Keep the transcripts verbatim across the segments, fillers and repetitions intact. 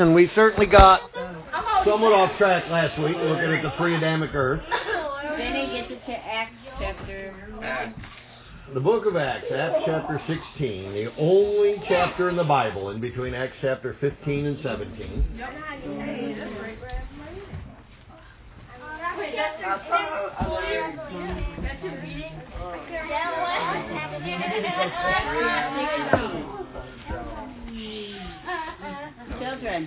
And we certainly got somewhat off track last week looking at the pre-Adamic earth. Then he gets it to Acts chapter... The book of Acts, Acts chapter sixteen, the only chapter in the Bible in between Acts chapter fifteen and seventeen. Children.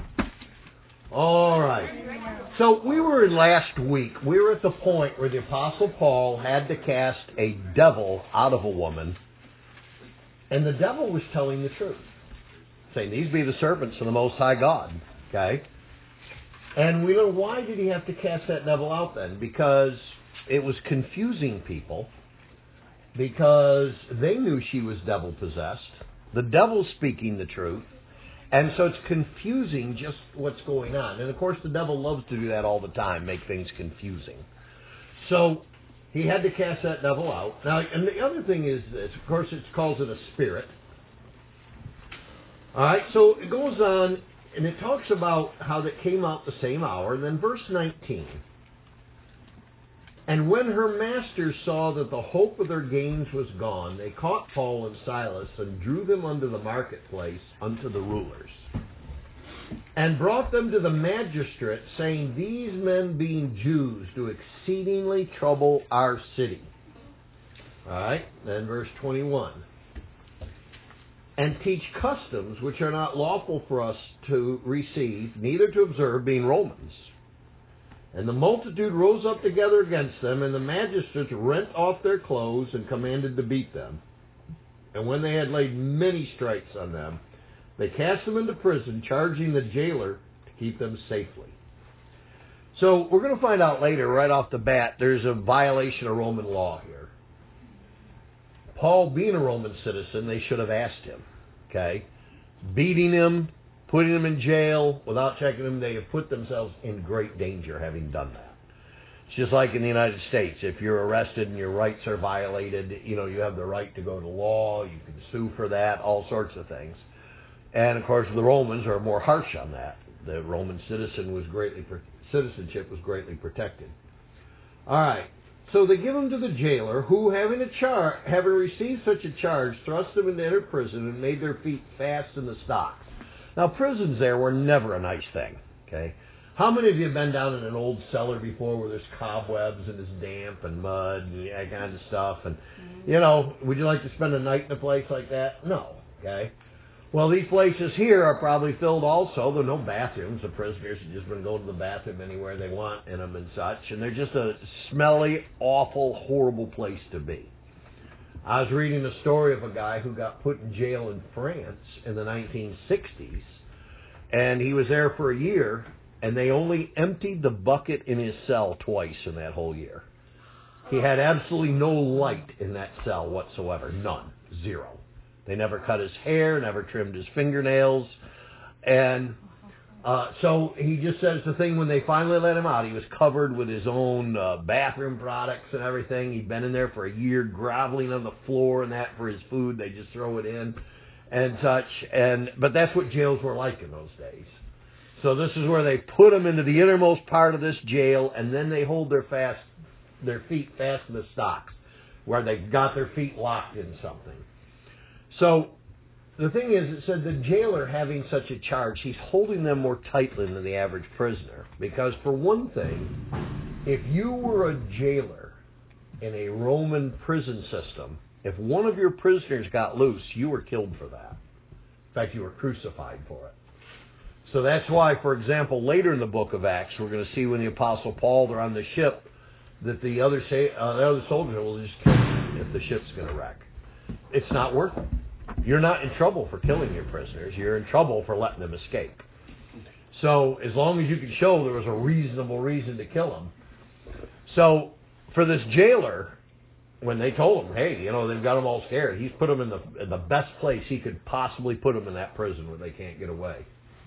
All right. So we were in last week, we were at the point where the Apostle Paul had to cast a devil out of a woman, and the devil was telling the truth, saying, these be the servants of the Most High God. Okay? And we know, why did he have to cast that devil out then? Because it was confusing people, because they knew she was devil-possessed, the devil's speaking the truth, and so it's confusing just what's going on. And of course the devil loves to do that all the time, make things confusing. So he had to cast that devil out. Now, and the other thing is this, of course it calls it a spirit. Alright, so it goes on, and it talks about how that came out the same hour. And then verse nineteen. And when her masters saw that the hope of their gains was gone, they caught Paul and Silas and drew them unto the marketplace unto the rulers, and brought them to the magistrate, saying, these men being Jews do exceedingly trouble our city. All right, then verse twenty-one. And teach customs which are not lawful for us to receive, neither to observe, being Romans. And the multitude rose up together against them, and the magistrates rent off their clothes and commanded to beat them. And when they had laid many stripes on them, they cast them into prison, charging the jailer to keep them safely. So we're going to find out later, right off the bat, there's a violation of Roman law here. Paul, being a Roman citizen, they should have asked him. Okay? Beating him, putting them in jail without checking them, they have put themselves in great danger having done that. It's just like in the United States. If you're arrested and your rights are violated, you know, you have the right to go to law, you can sue for that, all sorts of things. And of course the Romans are more harsh on that. The Roman citizen was greatly citizenship was greatly protected. All right. So they give them to the jailer, who, having a char- having received such a charge, thrust them into inner prison and made their feet fast in the stocks. Now, prisons there were never a nice thing, okay? How many of you have been down in an old cellar before where there's cobwebs and there's damp and mud and that kind of stuff? And, you know, would you like to spend a night in a place like that? No, okay? Well, these places here are probably filled also. There are no bathrooms. The prisoners have just been going to the bathroom anywhere they want in them and such. And they're just a smelly, awful, horrible place to be. I was reading a story of a guy who got put in jail in France in the nineteen sixties, and he was there for a year, and they only emptied the bucket in his cell twice in that whole year. He had absolutely no light in that cell whatsoever, none, zero. They never cut his hair, never trimmed his fingernails, and Uh, so he just says the thing, when they finally let him out, he was covered with his own uh, bathroom products and everything. He'd been in there for a year, groveling on the floor and that for his food. They just throw it in and such. And but that's what jails were like in those days. So this is where they put them into the innermost part of this jail, and then they hold their fast, their feet fast in the stocks, where they've got their feet locked in something. So the thing is, it said the jailer having such a charge, he's holding them more tightly than the average prisoner. Because for one thing, if you were a jailer in a Roman prison system, if one of your prisoners got loose, you were killed for that. In fact, you were crucified for it. So that's why, for example, later in the book of Acts, we're going to see when the Apostle Paul, they're on the ship, that the other, uh, the other soldier will just kill you if the ship's going to wreck. It's not worth it. You're not in trouble for killing your prisoners. You're in trouble for letting them escape. So as long as you can show there was a reasonable reason to kill them. So for this jailer, when they told him, hey, you know, they've got them all scared, he's put them in the, in the best place he could possibly put them in that prison where they can't get away.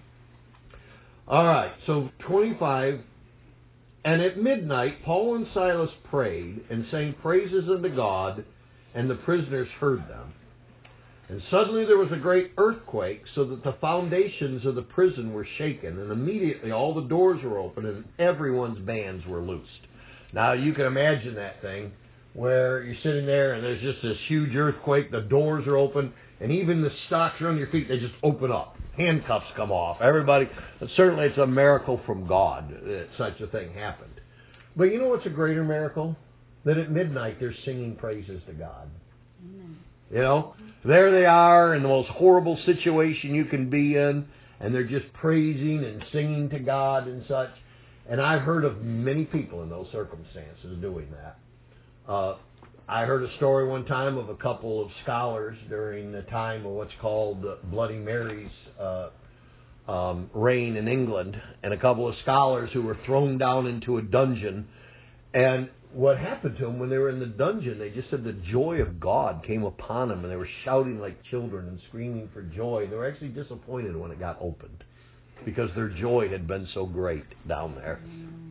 All right, so twenty-five. And at midnight, Paul and Silas prayed and sang praises unto God, and the prisoners heard them. And suddenly there was a great earthquake, so that the foundations of the prison were shaken, and immediately all the doors were open, and everyone's bands were loosed. Now you can imagine that thing, where you're sitting there, and there's just this huge earthquake, the doors are open, and even the stocks around your feet, they just open up. Handcuffs come off. Everybody, certainly it's a miracle from God that such a thing happened. But you know what's a greater miracle? That at midnight they're singing praises to God. Amen. You know, there they are in the most horrible situation you can be in, and they're just praising and singing to God and such. And I've heard of many people in those circumstances doing that. Uh, I heard a story one time of a couple of scholars during the time of what's called Bloody Mary's uh, um, reign in England, and a couple of scholars who were thrown down into a dungeon. And what happened to them when they were in the dungeon, they just said the joy of God came upon them, and they were shouting like children and screaming for joy. They were actually disappointed when it got opened because their joy had been so great down there.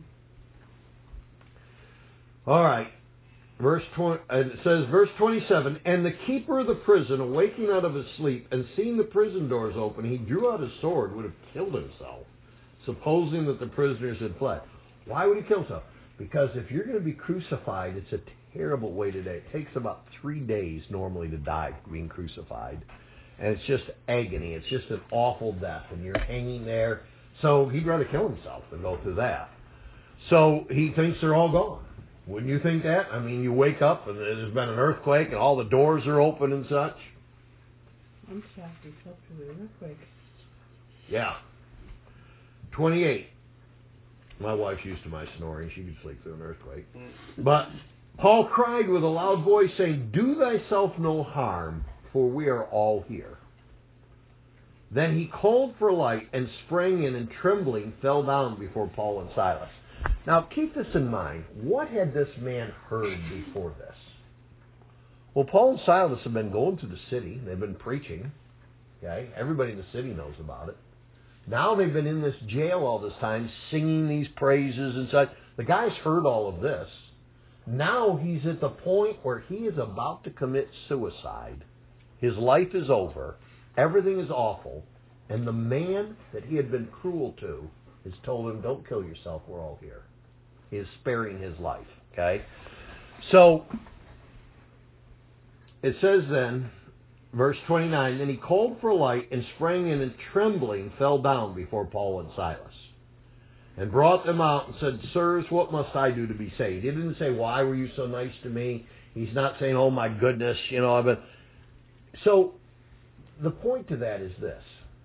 All right. Verse twenty, and it says, verse twenty-seven, and the keeper of the prison, awaking out of his sleep and seeing the prison doors open, he drew out his sword, would have killed himself, supposing that the prisoners had fled. Why would he kill himself? Because if you're going to be crucified, it's a terrible way to die. It takes about three days normally to die being crucified. And it's just agony. It's just an awful death. And you're hanging there. So he'd rather kill himself than go through that. So he thinks they're all gone. Wouldn't you think that? I mean, you wake up and there's been an earthquake and all the doors are open and such. I'm shocked he slept through the earthquake. Yeah. twenty-eight. My wife's used to my snoring. She could sleep through an earthquake. But Paul cried with a loud voice, saying, do thyself no harm, for we are all here. Then he called for light and sprang in, and trembling fell down before Paul and Silas. Now keep this in mind. What had this man heard before this? Well, Paul and Silas have been going to the city. They've been preaching. Okay, everybody in the city knows about it. Now they've been in this jail all this time, singing these praises and such. The guy's heard all of this. Now he's at the point where he is about to commit suicide. His life is over. Everything is awful. And the man that he had been cruel to has told him, don't kill yourself, we're all here. He is sparing his life. Okay? So, it says then, verse twenty-nine, then he called for light and sprang in, and trembling fell down before Paul and Silas, and brought them out and said, sirs, what must I do to be saved? He didn't say, why were you so nice to me? He's not saying, oh my goodness, you know. I've been... So, the point to that is this.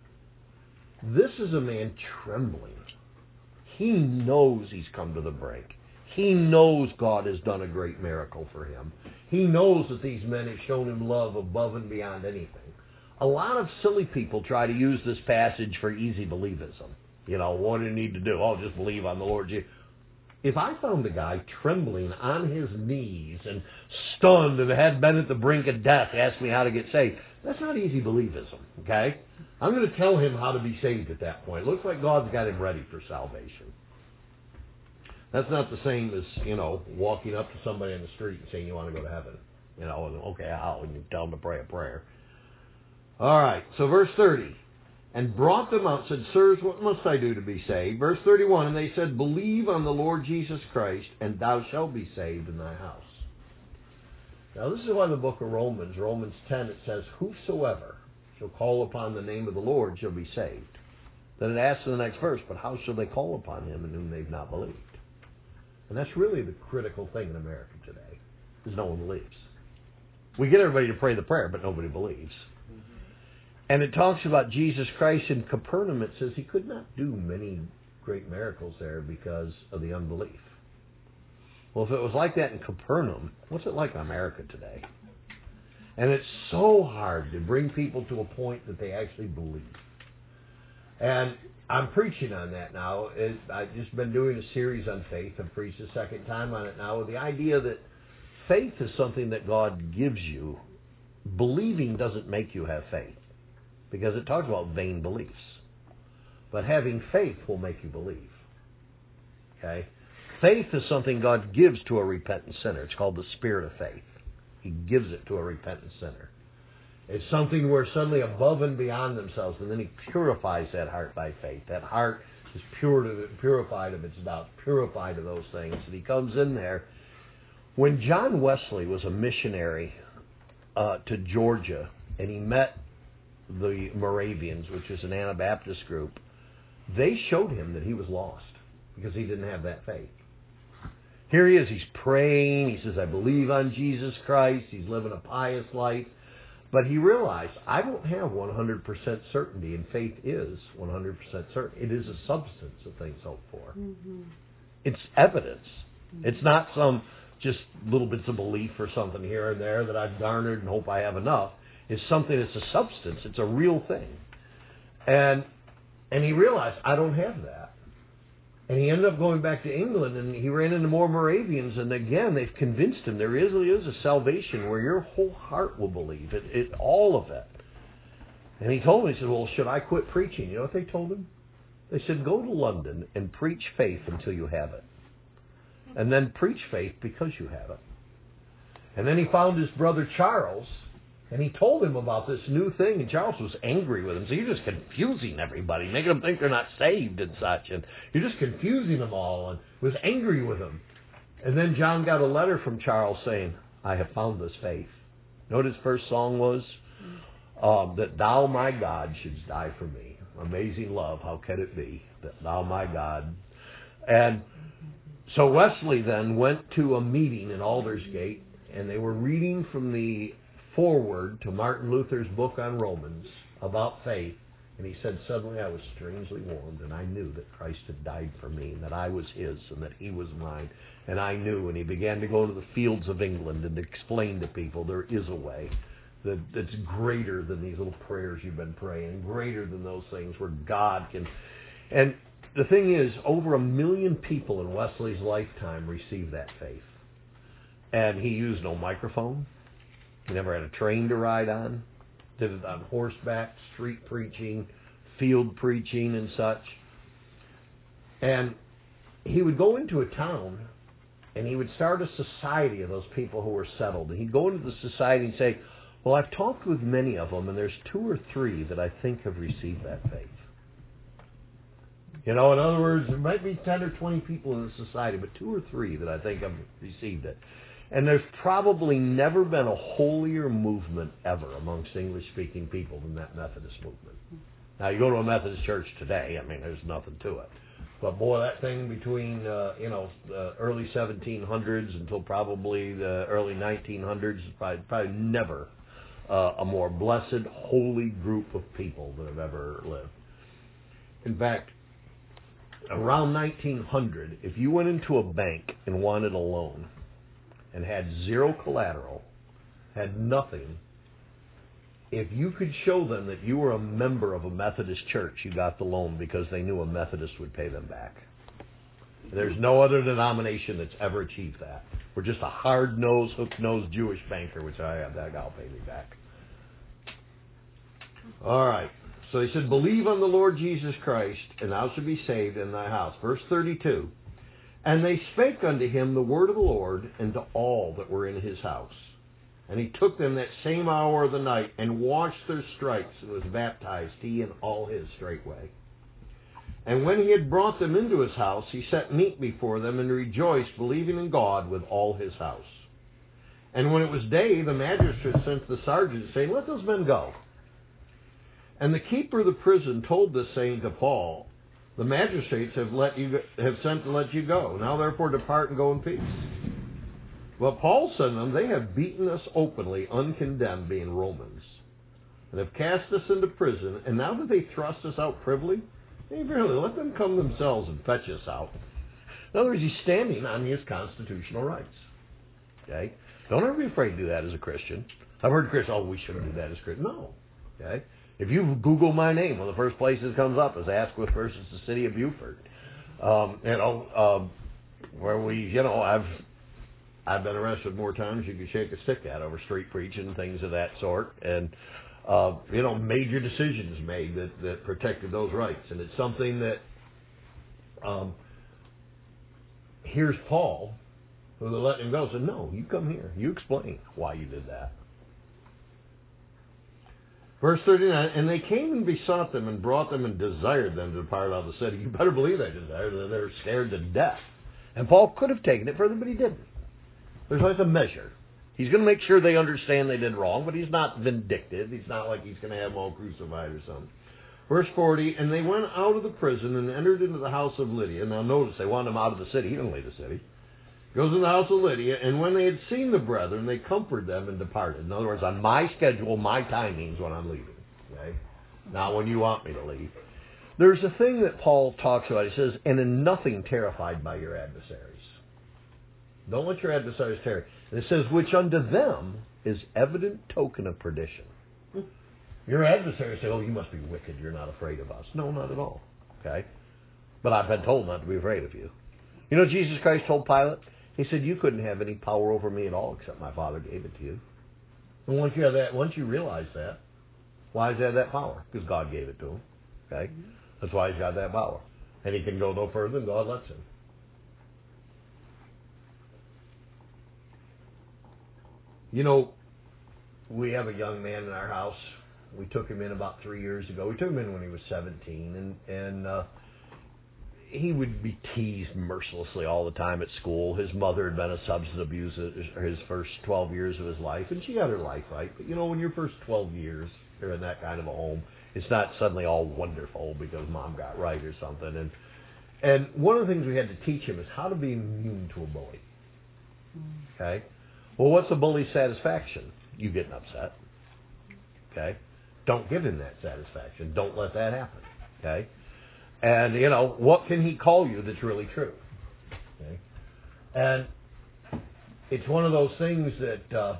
This is a man trembling. He knows he's come to the brink. He knows God has done a great miracle for him. He knows that these men have shown him love above and beyond anything. A lot of silly people try to use this passage for easy believism. You know, what do you need to do? Oh, just believe on the Lord Jesus. If I found a guy trembling on his knees and stunned and had been at the brink of death, asked me how to get saved, that's not easy believism, okay? I'm going to tell him how to be saved at that point. It looks like God's got him ready for salvation. That's not the same as, you know, walking up to somebody in the street and saying you want to go to heaven. You know, and okay, how? And you tell them to pray a prayer. All right, so verse thirty. And brought them out, said, sirs, what must I do to be saved? Verse thirty-one, and they said, believe on the Lord Jesus Christ, and thou shalt be saved in thy house. Now, this is why the book of Romans, Romans ten, it says, whosoever shall call upon the name of the Lord shall be saved. Then it asks in the next verse, but how shall they call upon him in whom they've not believed? And that's really the critical thing in America today, is no one believes. We get everybody to pray the prayer, but nobody believes. And it talks about Jesus Christ in Capernaum. It says he could not do many great miracles there because of the unbelief. Well, if it was like that in Capernaum, what's it like in America today? And it's so hard to bring people to a point that they actually believe. And I'm preaching on that now. It, I've just been doing a series on faith. I've preached a second time on it now with the idea that faith is something that God gives you. Believing doesn't make you have faith, because it talks about vain beliefs. But having faith will make you believe. Okay? Faith is something God gives to a repentant sinner. It's called the spirit of faith. He gives it to a repentant sinner. It's something where suddenly above and beyond themselves, and then he purifies that heart by faith. That heart is pure to, purified of its doubts, purified of those things. And he comes in there. When John Wesley was a missionary uh, to Georgia, and he met the Moravians, which is an Anabaptist group, they showed him that he was lost because he didn't have that faith. Here he is, he's praying, he says, I believe on Jesus Christ, he's living a pious life, but he realized, I don't have one hundred percent certainty, and faith is one hundred percent certain. It is a substance of things hoped for. Mm-hmm. It's evidence. Mm-hmm. It's not some just little bits of belief or something here and there that I've garnered and hope I have enough. It's something that's a substance. It's a real thing. And and he realized, I don't have that. And he ended up going back to England, and he ran into more Moravians, and again, they've convinced him there is, there is a salvation where your whole heart will believe, it, it, all of it. And he told me, he said, well, should I quit preaching? You know what they told him? They said, go to London and preach faith until you have it. And then preach faith because you have it. And then he found his brother Charles, and he told him about this new thing, and Charles was angry with him. So you're just confusing everybody, making them think they're not saved and such, and you're just confusing them all, and was angry with him. And then John got a letter from Charles saying, I have found this faith. You know what his first song was? Um, that thou, my God, shouldst die for me. Amazing love, how can it be that thou, my God. And so Wesley then went to a meeting in Aldersgate, and they were reading from the forward to Martin Luther's book on Romans about faith, and he said, suddenly I was strangely warmed, and I knew that Christ had died for me, and that I was his, and that he was mine, and I knew, and he began to go to the fields of England and explain to people there is a way that, that's greater than these little prayers you've been praying, greater than those things where God can, and the thing is, over a million people in Wesley's lifetime received that faith, and he used no microphone. He never had a train to ride on. Did it on horseback, street preaching, field preaching, and such. And he would go into a town, and he would start a society of those people who were settled. And he'd go into the society and say, well, I've talked with many of them, and there's two or three that I think have received that faith. You know, in other words, there might be ten or twenty people in the society, but two or three that I think have received it. And there's probably never been a holier movement ever amongst English-speaking people than that Methodist movement. Now, you go to a Methodist church today, I mean, there's nothing to it. But boy, that thing between, uh, you know, the early seventeen hundreds until probably the early nineteen hundreds, probably, probably never uh, a more blessed, holy group of people that have ever lived. In fact, around nineteen hundred, if you went into a bank and wanted a loan, and had zero collateral, had nothing, if you could show them that you were a member of a Methodist church, you got the loan because they knew a Methodist would pay them back. There's no other denomination that's ever achieved that. We're just a hard-nosed, hook-nosed Jewish banker, which I have. That guy'll pay me back. All right. So he said, believe on the Lord Jesus Christ, and thou shalt be saved in thy house. Verse thirty-two. And they spake unto him the word of the Lord, and to all that were in his house. And he took them that same hour of the night, and washed their stripes, and was baptized, he and all his straightway. And when he had brought them into his house, he set meat before them, and rejoiced, believing in God with all his house. And when it was day, the magistrate sent the sergeant, saying, let those men go. And the keeper of the prison told this saying to Paul, the magistrates have let you have sent to let you go. Now therefore depart and go in peace. But Paul said to them, they have beaten us openly, uncondemned, being Romans, and have cast us into prison, and now that they thrust us out privily, hey, really, let them come themselves and fetch us out. In other words, he's standing on his constitutional rights. Okay? Don't ever be afraid to do that as a Christian. I've heard Christians, oh, we shouldn't do that as Christians. No. Okay? If you Google my name, one of the first places that comes up is Asquith versus the city of Beaufort. Um, you know, um, where we, you know, I've I've been arrested more times you could shake a stick at over street preaching, things of that sort, and uh, you know, major decisions made that, that protected those rights. And it's something that um, here's Paul, who they let him go, said, no, you come here, you explain why you did that. Verse thirty-nine, and they came and besought them and brought them and desired them to depart out of the city. You better believe they desired them. They were scared to death. And Paul could have taken it further, but he didn't. There's always a measure. He's going to make sure they understand they did wrong, but he's not vindictive. He's not like he's going to have them all crucified or something. Verse forty, and they went out of the prison and entered into the house of Lydia. Now notice, they wanted him out of the city. He didn't leave the city. Goes in the house of Lydia, and when they had seen the brethren, they comforted them and departed. In other words, on my schedule, my timing's when I'm leaving. Okay? Not when you want me to leave. There's a thing that Paul talks about. He says, and in nothing terrified by your adversaries. Don't let your adversaries tarry. And it says, which unto them is evident token of perdition. Your adversaries say, oh, you must be wicked. You're not afraid of us. No, not at all. Okay? But I've been told not to be afraid of you. You know, Jesus Christ told Pilate, he said, you couldn't have any power over me at all except my Father gave it to you. And once you have that, once you realize that, why does he have that power? Because God gave it to him. Okay? That's why he's got that power. And he can go no further than God lets him. You know, we have a young man in our house. We took him in about three years ago. We took him in when he was seventeen, and, and uh, he would be teased mercilessly all the time at school. His mother had been a substance abuser his first twelve years of his life, and she got her life right. But, you know, when your first twelve years are in that kind of a home, it's not suddenly all wonderful because mom got right or something. And and one of the things we had to teach him is how to be immune to a bully. Okay? Well, what's a bully's satisfaction? You getting upset. Okay? Don't give him that satisfaction. Don't let that happen. Okay? And, you know, what can he call you that's really true? Okay? And it's one of those things that, uh,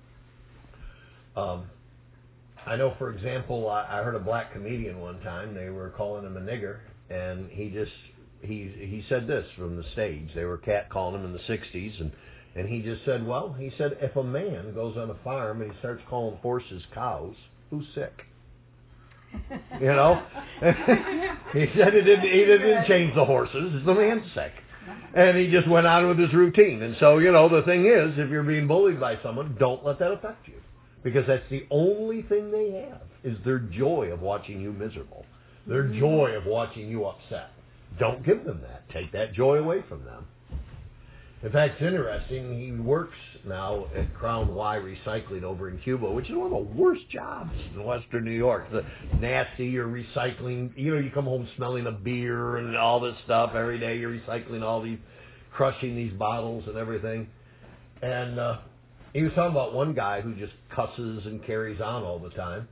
um, I know, for example, I, I heard a black comedian one time. They were calling him a nigger, and he just, he he said this from the stage. They were catcalling him in the sixties, and, and he just said, well, he said, if a man goes on a farm and he starts calling horses cows, who's sick? You know? He said it didn't, he didn't change the horses. The man's sick. And he just went on with his routine. And so, you know, the thing is, if you're being bullied by someone, don't let that affect you. Because that's the only thing they have, is their joy of watching you miserable. Their joy of watching you upset. Don't give them that. Take that joy away from them. In fact, it's interesting. He works now at Crown Y Recycling over in Cuba, which is one of the worst jobs in Western New York. The nasty, you're recycling. You know, you come home smelling of beer and all this stuff every day. You're recycling all these, crushing these bottles and everything. And uh, he was talking about one guy who just cusses and carries on all the time.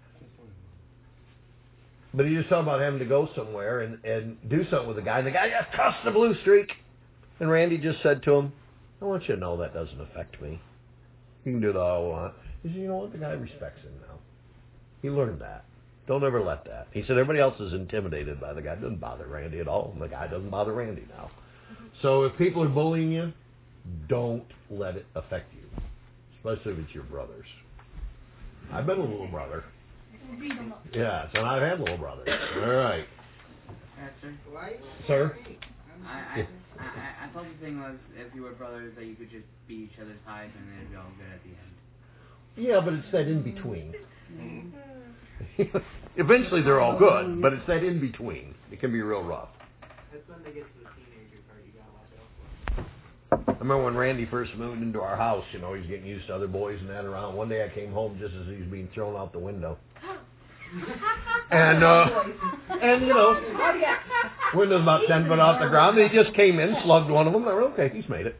But he was talking about having to go somewhere and, and do something with the guy. And the guy just cussed the blue streak. And Randy just said to him, I want you to know that doesn't affect me. You can do that all you want. He said, you know what? The guy respects him now. He learned that. Don't ever let that. He said, everybody else is intimidated by the guy. It doesn't bother Randy at all. And the guy doesn't bother Randy now. So if people are bullying you, don't let it affect you. Especially if it's your brothers. I've been a little brother. Yeah, so I've had little brothers. All right. Sir? I, I, I, I thought the thing was, if you were brothers, that you could just beat each other's hides and it'd be all good at the end. Yeah, but it's that in-between. Mm-hmm. Eventually they're all good, but it's that in-between. It can be real rough. That's when they get to the teenager part you gotta watch out for. I remember when Randy first moved into our house, you know, he's getting used to other boys and that around. One day I came home just as he was being thrown out the window. And, uh, and, you know, window's about ten foot off the ground. He just came in, slugged one of them. I went, okay, he's made it.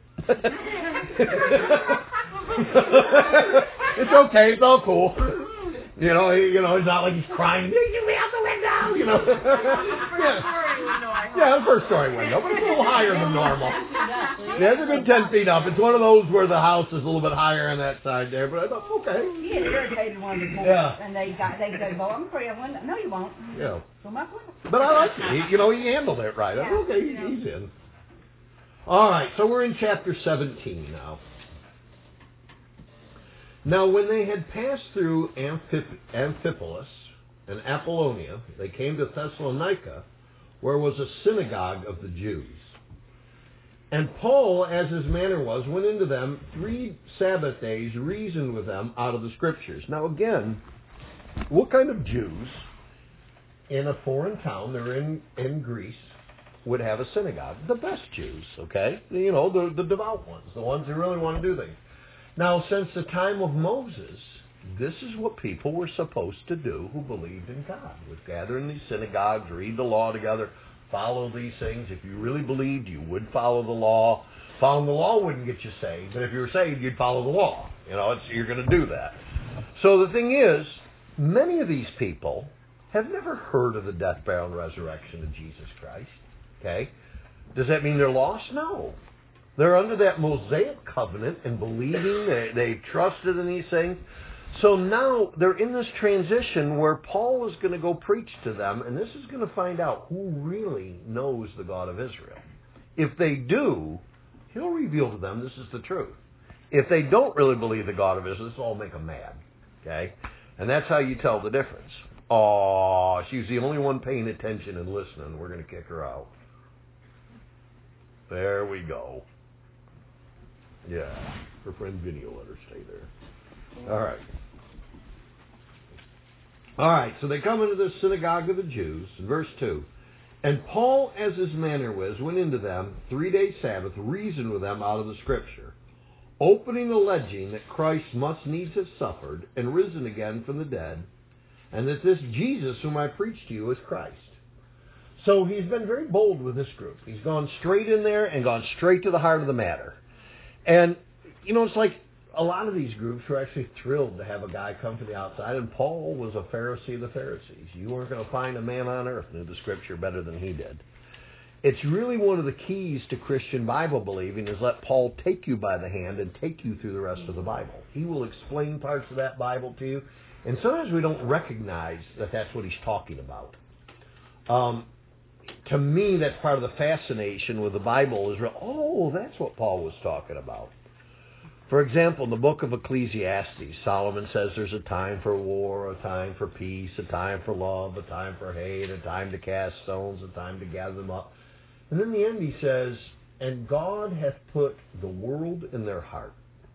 It's okay. It's all cool. You know, he, you know, it's not like he's crying, get me out the window, you know. Yeah, yeah, the first story window, but it's a little higher than normal. Yeah, it's a good ten feet up. It's one of those where the house is a little bit higher on that side there, but I thought, okay. He had irritated one before, yeah. And they got, they said, well, I'm afraid I won't. No, you won't. Yeah. So my point. But I like it. He, you know, he handled it right. I thought, okay, he, he's in. All right, so we're in chapter seventeen now. Now, when they had passed through Amphip- Amphipolis and Apollonia, they came to Thessalonica, where was a synagogue of the Jews. And Paul, as his manner was, went into them three Sabbath days, reasoned with them out of the Scriptures. Now, again, what kind of Jews in a foreign town, they're in, in Greece, would have a synagogue? The best Jews, okay? You know, the, the devout ones, the ones who really want to do things. Now, since the time of Moses, this is what people were supposed to do who believed in God, was gather in these synagogues, read the law together, follow these things. If you really believed, you would follow the law. Following the law wouldn't get you saved, but if you were saved, you'd follow the law. You know, it's, you're going to do that. So the thing is, many of these people have never heard of the death, burial, and resurrection of Jesus Christ. Okay? Does that mean they're lost? No. They're under that Mosaic covenant and believing. They, they trusted in these things. So now they're in this transition where Paul is going to go preach to them, and this is going to find out who really knows the God of Israel. If they do, he'll reveal to them this is the truth. If they don't really believe the God of Israel, this will all make them mad. Okay? And that's how you tell the difference. Oh, she's the only one paying attention and listening. We're going to kick her out. There we go. Yeah. Her friend Vinny will let her stay there. All right. All right, so they come into the synagogue of the Jews, in verse two. And Paul, as his manner was, went into them, three-day Sabbath, reasoned with them out of the Scripture, opening alleging that Christ must needs have suffered and risen again from the dead, and that this Jesus whom I preach to you is Christ. So he's been very bold with this group. He's gone straight in there and gone straight to the heart of the matter. And, you know, it's like a lot of these groups were actually thrilled to have a guy come from the outside, and Paul was a Pharisee of the Pharisees. You weren't going to find a man on earth who knew the Scripture better than he did. It's really one of the keys to Christian Bible believing is let Paul take you by the hand and take you through the rest of the Bible. He will explain parts of that Bible to you, and sometimes we don't recognize that that's what he's talking about. Um, to me, that's part of the fascination with the Bible is, oh, that's what Paul was talking about. For example, in the book of Ecclesiastes, Solomon says there's a time for war, a time for peace, a time for love, a time for hate, a time to cast stones, a time to gather them up. And in the end he says, and God hath put the world in their heart,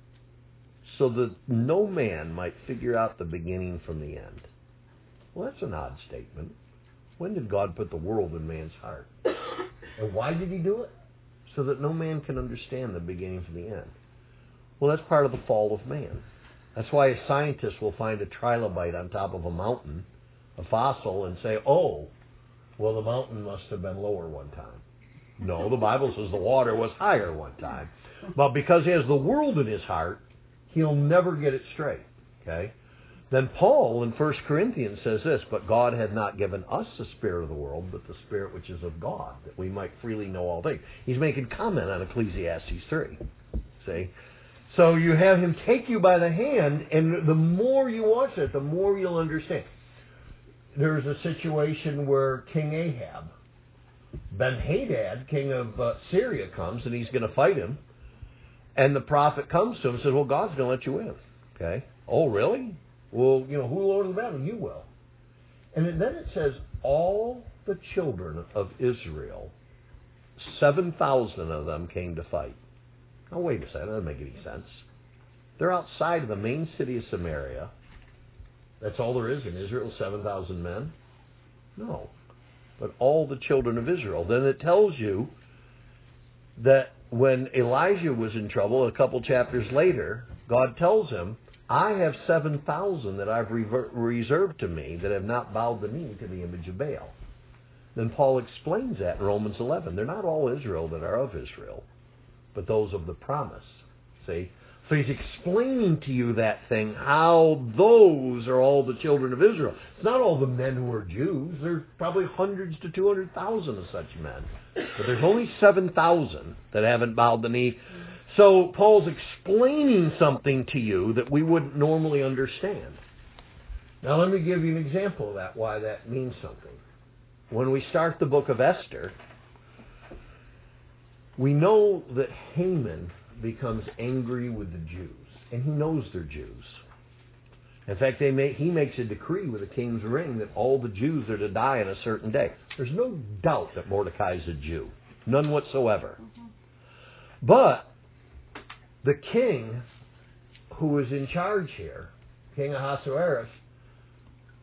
so that no man might figure out the beginning from the end. Well, that's an odd statement. When did God put the world in man's heart? And why did he do it? So that no man can understand the beginning from the end. Well, that's part of the fall of man. That's why a scientist will find a trilobite on top of a mountain, a fossil, and say, oh, well, the mountain must have been lower one time. No, the Bible says the water was higher one time. But because he has the world in his heart, he'll never get it straight. Okay? Then Paul in First Corinthians says this, but God had not given us the spirit of the world, but the spirit which is of God, that we might freely know all things. He's making comment on Ecclesiastes three. See? So you have him take you by the hand, and the more you watch it, the more you'll understand. There's a situation where King Ahab, Ben-Hadad, king of uh, Syria, comes, and he's going to fight him. And the prophet comes to him and says, well, God's going to let you win. Okay? Oh, really? Well, you know, who will order the battle? You will. And then it says, all the children of Israel, seven thousand of them came to fight. Now, wait a second. That doesn't make any sense. They're outside of the main city of Samaria. That's all there is in Israel, seven thousand men? No. But all the children of Israel. Then it tells you that when Elijah was in trouble, a couple chapters later, God tells him, I have seven thousand that I've rever- reserved to me that have not bowed the knee to the image of Baal. Then Paul explains that in Romans eleven. They're not all Israel that are of Israel, but those of the promise. See? So he's explaining to you that thing, how those are all the children of Israel. It's not all the men who are Jews. There's probably hundreds to two hundred thousand of such men. But there's only seven thousand that haven't bowed the knee. So Paul's explaining something to you that we wouldn't normally understand. Now let me give you an example of that, why that means something. When we start the book of Esther, we know that Haman becomes angry with the Jews, and he knows they're Jews. In fact, they may, he makes a decree with a king's ring that all the Jews are to die on a certain day. There's no doubt that Mordecai is a Jew. None whatsoever. But the king who is in charge here, King Ahasuerus,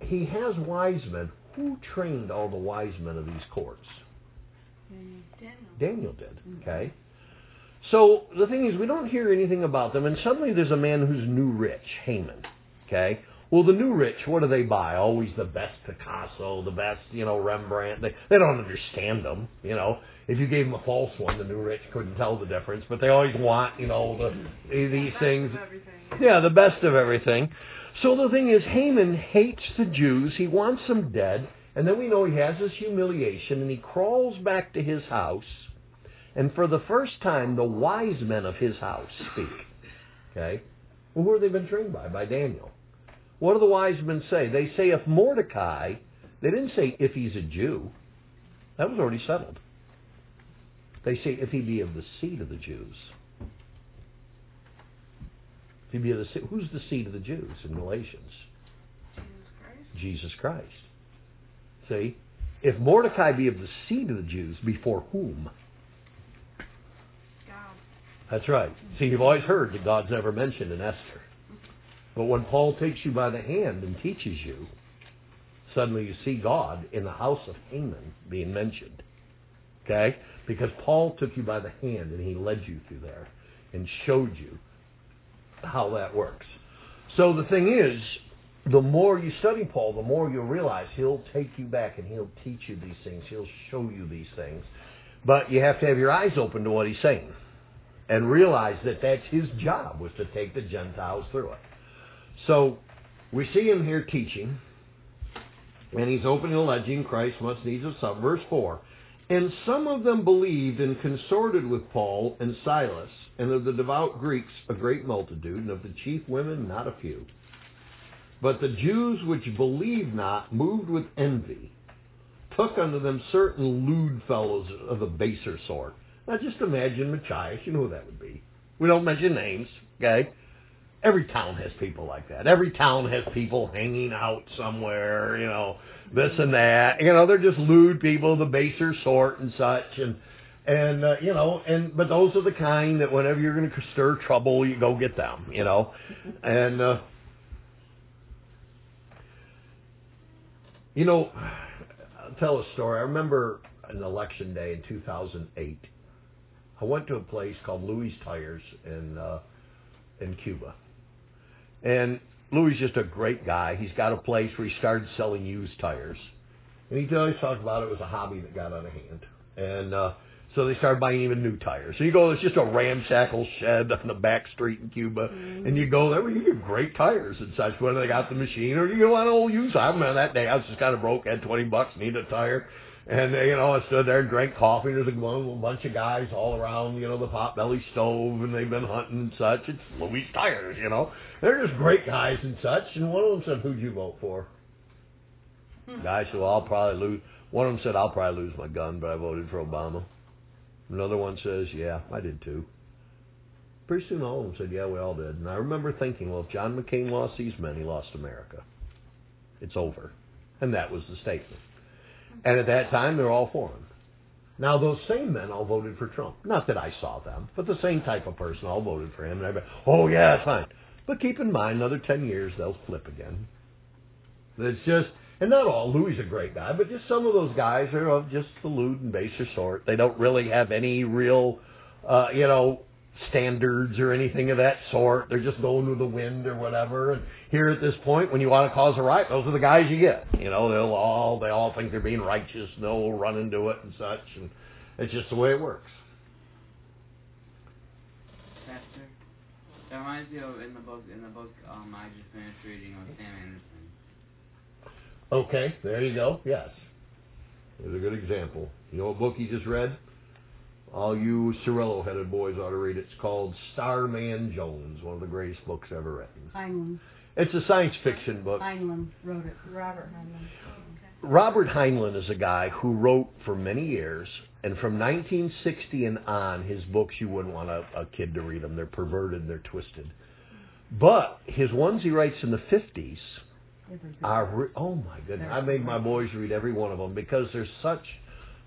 he has wise men. Who trained all the wise men of these courts? Daniel. Daniel did. Okay. So the thing is, we don't hear anything about them, and suddenly there's a man who's new rich, Haman. Okay. Well, the new rich, what do they buy? Always the best Picasso, the best, you know, Rembrandt. They they don't understand them, you know. If you gave them a false one, the new rich couldn't tell the difference. But they always want, you know, the these things. Yeah, the best of everything. So the thing is, Haman hates the Jews. He wants them dead. And then we know he has this humiliation, and he crawls back to his house. And for the first time, the wise men of his house speak. Okay? Well, who have they been trained by? By Daniel. What do the wise men say? They say if Mordecai, they didn't say if he's a Jew. That was already settled. They say if he be of the seed of the Jews. If he be of the seed, who's the seed of the Jews in Galatians? Jesus Christ. Jesus Christ. See? If Mordecai be of the seed of the Jews, before whom? God. That's right. See, you've always heard that God's never mentioned in Esther. But when Paul takes you by the hand and teaches you, suddenly you see God in the house of Haman being mentioned. Okay? Because Paul took you by the hand and he led you through there and showed you how that works. So the thing is, the more you study Paul, the more you'll realize he'll take you back and he'll teach you these things. He'll show you these things. But you have to have your eyes open to what he's saying and realize that that's his job, was to take the Gentiles through it. So we see him here teaching, and he's openly alleging Christ must needs have suffered. Verse four, and some of them believed and consorted with Paul and Silas, and of the devout Greeks a great multitude, and of the chief women not a few. But the Jews which believed not, moved with envy, took unto them certain lewd fellows of the baser sort. Now just imagine Machias, you know who that would be. We don't mention names, okay? Every town has people like that. Every town has people hanging out somewhere, you know, this and that. You know, they're just lewd people, the baser sort and such. And, and uh, you know, and but those are the kind that whenever you're going to stir trouble, you go get them, you know. And, uh, you know, I'll tell a story. I remember an election day in two thousand eight. I went to a place called Louis Tires in uh, in Cuba. And Louis is just a great guy. He's got a place where he started selling used tires. And he always talked about it was a hobby that got out of hand. And uh, so they started buying even new tires. So you go, it's just a ramshackle shed on the back street in Cuba. Mm-hmm. And you go there, well, you get great tires and such, whether they got the machine or you get one old used. I remember that day, I was just kind of broke, had twenty bucks, needed a tire. And, you know, I stood there and drank coffee. There's a, a bunch of guys all around, you know, the potbelly stove, and they've been hunting and such. It's Louis Tires, you know. They're just great guys and such. And one of them said, who'd you vote for? Hmm. Guy said, well, I'll probably lose. One of them said, I'll probably lose my gun, but I voted for Obama. Another one says, yeah, I did too. Pretty soon all of them said, yeah, we all did. And I remember thinking, well, if John McCain lost these men, he lost America. It's over. And that was the statement. And at that time, they were all for him. Now, those same men all voted for Trump. Not that I saw them, but the same type of person all voted for him. And everybody, oh, yeah, it's fine. But keep in mind, another ten years, they'll flip again. It's just, and not all. Louis is a great guy, but just some of those guys are of just the lewd and baser sort. They don't really have any real, uh, you know, standards or anything of that sort. They're just going with the wind or whatever. And here at this point, when you want to cause a riot, those are the guys you get. You know, they'll all they all think they're being righteous, and they'll run into it and such. And it's just the way it works. Pastor, that reminds me of in the book in the book um, I just finished reading of Sam Anderson. Okay, there you go. Yes, there's a good example. You know what book he just read? All you Cirillo-headed boys ought to read it. It's called Starman Jones, one of the greatest books ever written. Heinlein. It's a science fiction book. Heinlein wrote it. Robert Heinlein. Robert Heinlein is a guy who wrote for many years, and from nineteen sixty and on, his books, you wouldn't want a, a kid to read them. They're perverted, they're twisted. But his ones he writes in the fifties are, re- oh my goodness, I made my boys read every one of them because there's such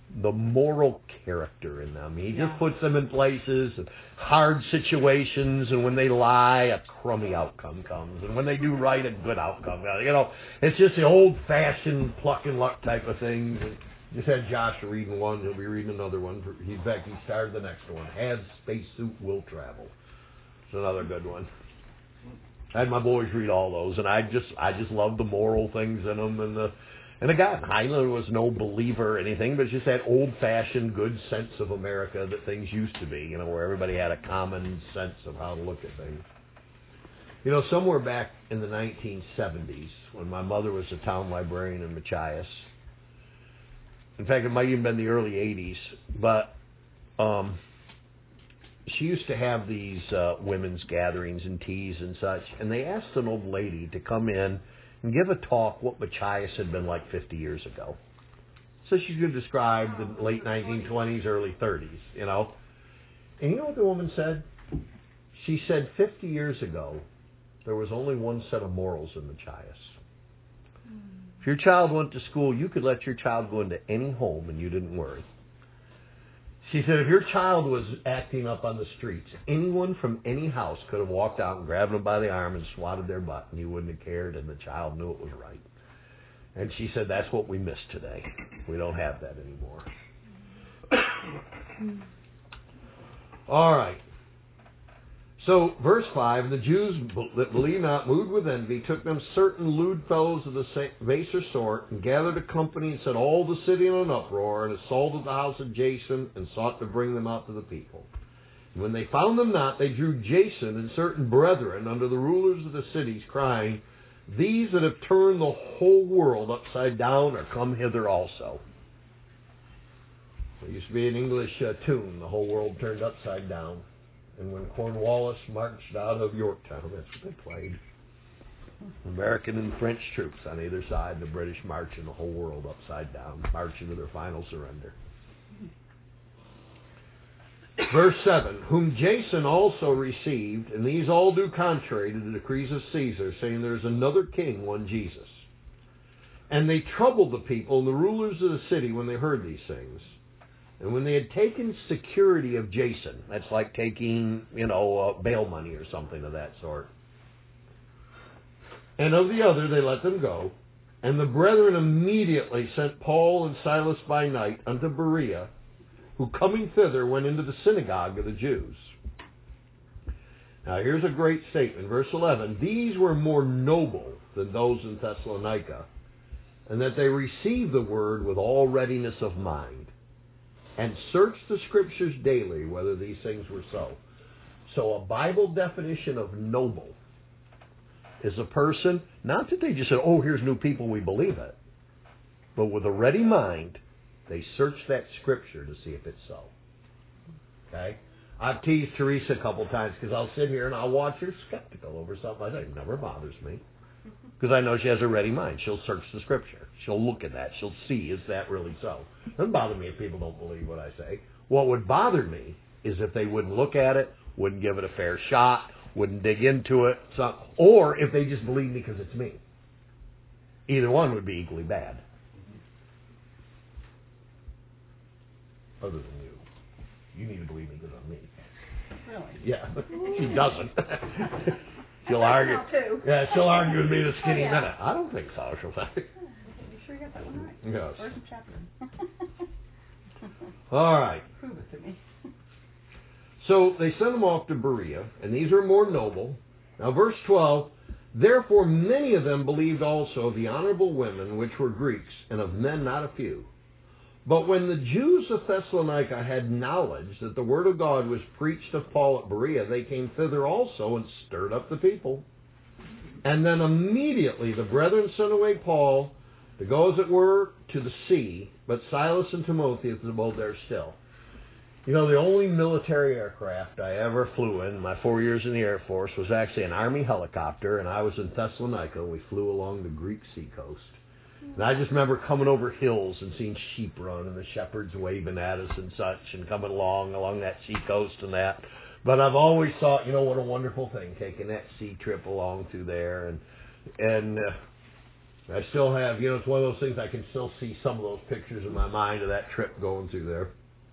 the moral character in them. He Yeah. just puts them in places, and hard situations, and when they lie, a crummy outcome comes. And when they do right, a good outcome. You know, it's just the old-fashioned pluck and luck type of thing. Just had Josh reading one. He'll be reading another one. He, in fact, he started the next one. Has spacesuit, will travel. It's another good one. I had my boys read all those, and I just I just love the moral things in them. And the and again, Heinlein was no believer or anything, but it's just that old-fashioned good sense of America that things used to be, you know, where everybody had a common sense of how to look at things. You know, somewhere back in the nineteen seventies, when my mother was a town librarian in Machias, in fact, it might even been the early eighties, but um, she used to have these uh, women's gatherings and teas and such, and they asked an old lady to come in and give a talk what Machias had been like fifty years ago. So she could describe the late nineteen twenties, early thirties, you know. And you know what the woman said? She said fifty years ago, there was only one set of morals in Machias. If your child went to school, you could let your child go into any home and you didn't worry. She said if your child was acting up on the streets, anyone from any house could have walked out and grabbed them by the arm and swatted their butt, and you wouldn't have cared, and the child knew it was right. And she said that's what we miss today. We don't have that anymore. All right. So, verse five, the Jews that believed not, moved with envy, took them certain lewd fellows of the baser sort, and gathered a company, and set all the city in an uproar, and assaulted the house of Jason, and sought to bring them out to the people. And when they found them not, they drew Jason and certain brethren under the rulers of the cities, crying, these that have turned the whole world upside down are come hither also. There used to be an English uh, tune, the whole world turned upside down. And when Cornwallis marched out of Yorktown, that's what they played. American and French troops on either side, the British marching the whole world upside down, marching to their final surrender. Verse seven, whom Jason also received, and these all do contrary to the decrees of Caesar, saying there is another king, one Jesus. And they troubled the people and the rulers of the city when they heard these things. And when they had taken security of Jason, that's like taking, you know, uh, bail money or something of that sort. And of the other they let them go. And the brethren immediately sent Paul and Silas by night unto Berea, who coming thither went into the synagogue of the Jews. Now here's a great statement, verse eleven. These were more noble than those in Thessalonica, and that they received the word with all readiness of mind, and searched the Scriptures daily whether these things were so. So a Bible definition of noble is a person, not that they just said, oh, here's new people, we believe it, but with a ready mind, they search that Scripture to see if it's so. Okay? I've teased Teresa a couple times because I'll sit here and I'll watch her skeptical over something. I say, it never bothers me. Because I know she has a ready mind. She'll search the Scripture. She'll look at that. She'll see, is that really so? It doesn't bother me if people don't believe what I say. What would bother me is if they wouldn't look at it, wouldn't give it a fair shot, wouldn't dig into it, so, or if they just believe me because it's me. Either one would be equally bad. Other than you. You need to believe me because I'm me. Really? Yeah. She doesn't. She'll argue. Too. Yeah, she'll argue with me in a skinny Oh, yeah. minute. I don't think so, she'll say. You sure you got that one right? Yes. Where's the chapter? All right. Prove it to me. So they sent them off to Berea, and these were more noble. Now, verse twelve, therefore many of them believed also of the honorable women, which were Greeks, and of men not a few. But when the Jews of Thessalonica had knowledge that the word of God was preached of Paul at Berea, they came thither also and stirred up the people. And then immediately the brethren sent away Paul to go, as it were, to the sea, but Silas and Timotheus abode there still. You know, the only military aircraft I ever flew in, my four years in the Air Force, was actually an Army helicopter, and I was in Thessalonica, and we flew along the Greek seacoast. And I just remember coming over hills and seeing sheep run and the shepherds waving at us and such and coming along, along that seacoast and that. But I've always thought, you know, what a wonderful thing, taking that sea trip along through there. And, and uh, I still have, you know, it's one of those things I can still see some of those pictures in my mind of that trip going through there.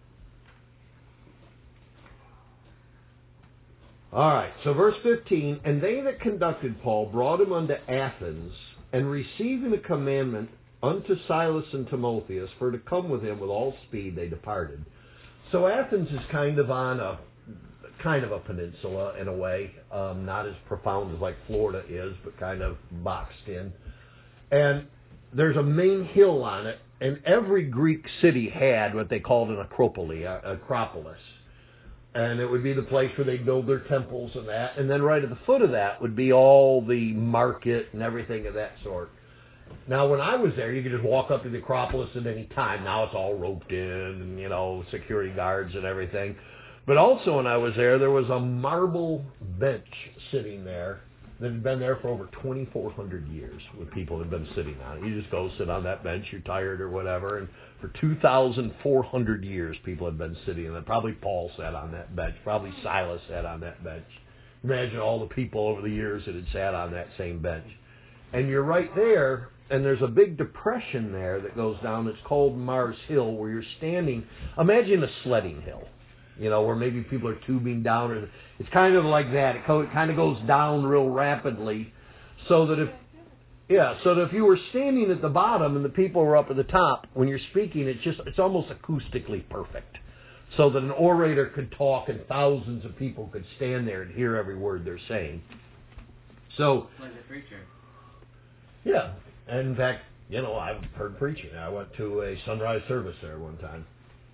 All right, so verse fifteen, and they that conducted Paul brought him unto Athens, and receiving a commandment unto Silas and Timotheus for to come with him with all speed, they departed. So Athens is kind of on a kind of a peninsula in a way, um, not as profound as like Florida is, but kind of boxed in. And there's a main hill on it, and every Greek city had what they called an acropole, a acropolis. And it would be the place where they'd build their temples and that. And then right at the foot of that would be all the market and everything of that sort. Now, when I was there, you could just walk up to the Acropolis at any time. Now it's all roped in and, you know, security guards and everything. But also when I was there, there was a marble bench sitting there that had been there for over twenty-four hundred years with people that had been sitting on it. You just go sit on that bench, you're tired or whatever, and for two thousand four hundred years people had been sitting on it. Probably Paul sat on that bench, probably Silas sat on that bench. Imagine all the people over the years that had sat on that same bench. And you're right there, and there's a big depression there that goes down. It's called Mars Hill, where you're standing. Imagine a sledding hill, you know, where maybe people are tubing down. Or it's kind of like that. It kind of goes down real rapidly, so that if yeah, so that if you were standing at the bottom and the people were up at the top, when you're speaking, it's just it's almost acoustically perfect, so that an orator could talk and thousands of people could stand there and hear every word they're saying. So, like a preacher. Yeah, and in fact, you know, I've heard preaching. I went to a sunrise service there one time.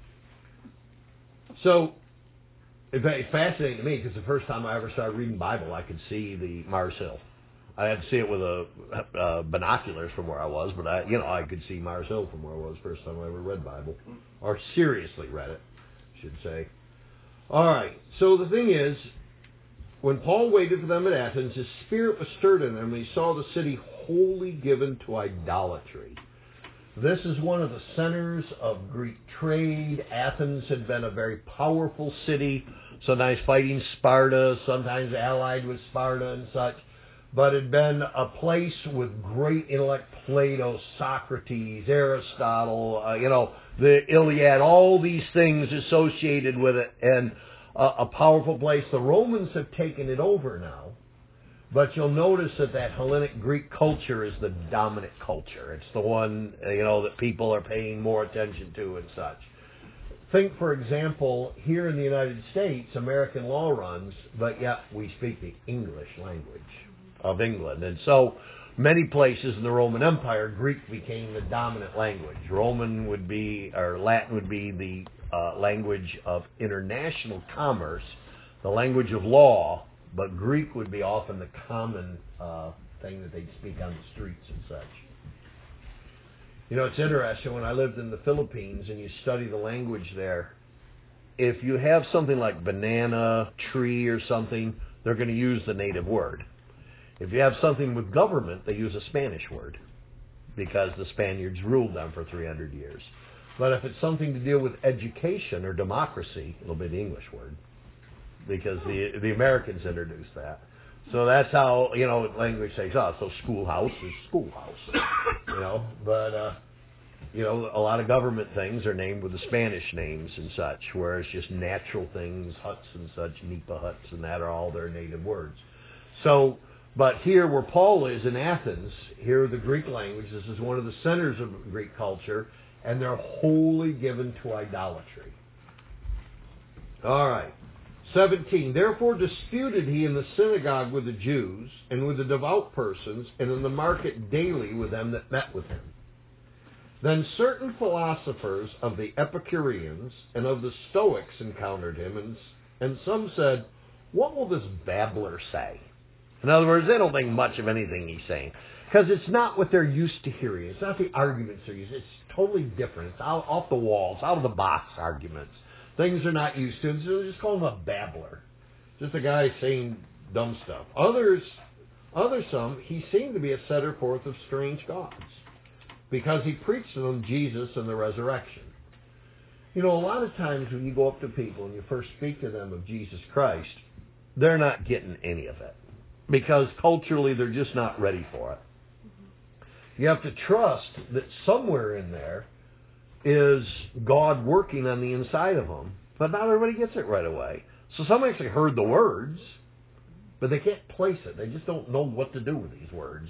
So, it's fascinating to me because the first time I ever started reading Bible, I could see the Mars Hill. I had to see it with a uh, binoculars from where I was, but I, you know, I could see Mars Hill from where I was the first time I ever read Bible, or seriously read it, I should say. All right. So the thing is, when Paul waited for them at Athens, his spirit was stirred in him, and he saw the city wholly given to idolatry. This is one of the centers of Greek trade. Athens had been a very powerful city, sometimes fighting Sparta, sometimes allied with Sparta and such, but had been a place with great intellect, Plato, Socrates, Aristotle, uh, you know, the Iliad, all these things associated with it, and uh, a powerful place. The Romans have taken it over now. But you'll notice that that Hellenic Greek culture is the dominant culture. It's the one, you know, that people are paying more attention to and such. Think, for example, here in the United States, American law runs, but yet we speak the English language of England. And so many places in the Roman Empire, Greek became the dominant language. Roman would be, or Latin would be the uh, language of international commerce, the language of law, but Greek would be often the common uh, thing that they'd speak on the streets and such. You know, it's interesting, when I lived in the Philippines and you study the language there, if you have something like banana, tree or something, they're going to use the native word. If you have something with government, they use a Spanish word because the Spaniards ruled them for three hundred years. But if it's something to deal with education or democracy, it'll be the English word, because the the Americans introduced that. So that's how, you know, language takes off. So schoolhouse is schoolhouse, you know. But, uh, you know, a lot of government things are named with the Spanish names and such, whereas just natural things, huts and such, nipa huts and that are all their native words. So, but here where Paul is in Athens, here the Greek language, this is one of the centers of Greek culture, and they're wholly given to idolatry. All right. seventeen, therefore disputed he in the synagogue with the Jews, and with the devout persons, and in the market daily with them that met with him. Then certain philosophers of the Epicureans and of the Stoics encountered him, and, and some said, what will this babbler say? In other words, they don't think much of anything he's saying, because it's not what they're used to hearing. It's not the arguments they're using. It's totally different. It's out, off the walls, out of the box arguments. Things they're not used to. So they just call him a babbler. Just a guy saying dumb stuff. Others, others some, he seemed to be a setter forth of strange gods, because he preached to them Jesus and the resurrection. You know, a lot of times when you go up to people and you first speak to them of Jesus Christ, they're not getting any of it, because culturally they're just not ready for it. You have to trust that somewhere in there is God working on the inside of them. But not everybody gets it right away. So some actually heard the words, but they can't place it. They just don't know what to do with these words.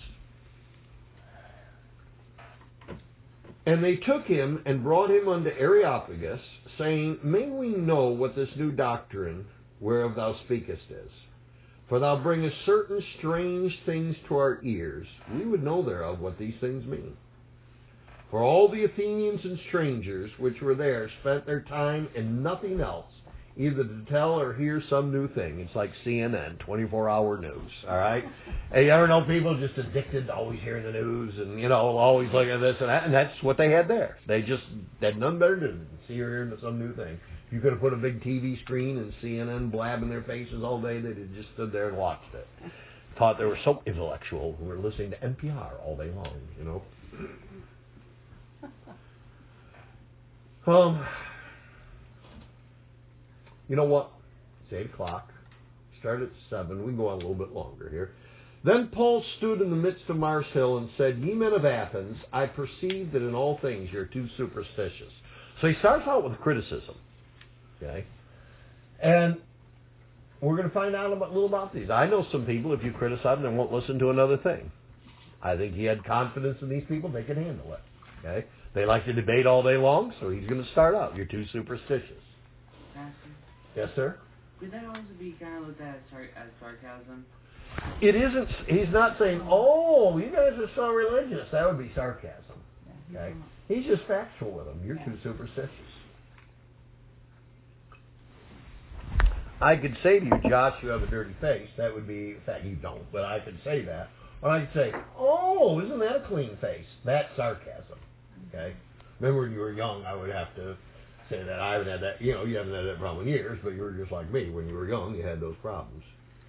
And they took him and brought him unto Areopagus, saying, May we know what this new doctrine whereof thou speakest is. For thou bringest certain strange things to our ears. We would know thereof what these things mean. For all the Athenians and strangers which were there spent their time in nothing else, either to tell or hear some new thing. It's like C N N, twenty-four hour news, all right? And you ever know people just addicted to always hearing the news and, you know, always looking at this and that, and that's what they had there. They just had nothing better to do than see or hear some new thing. You could have put a big T V screen and C N N blabbing their faces all day. They'd have just stood there and watched it. Thought they were so intellectual who were listening to N P R all day long, you know? Um, you know what? It's eight o'clock. Start at seven. We can go on a little bit longer here. Then Paul stood in the midst of Mars Hill and said, Ye men of Athens, I perceive that in all things you're too superstitious. So he starts out with criticism. Okay? And we're going to find out about, a little about these. I know some people, if you criticize them, they won't listen to another thing. I think he had confidence in these people. They can handle it. Okay? They like to debate all day long, so he's going to start out. You're too superstitious. Pastor, Yes, sir? would that also be kind of looked at as, sar- as sarcasm? It isn't, he's not saying, oh, you guys are so religious. That would be sarcasm. Okay? He's just factual with them. You're too superstitious. I could say to you, Josh, you have a dirty face. That would be, in fact, you don't, but I could say that. Or I could say, oh, isn't that a clean face? That's sarcasm. Okay? Remember when you were young, I would have to say that. I haven't had that, you know, you haven't had that problem in years, but you were just like me. When you were young, you had those problems.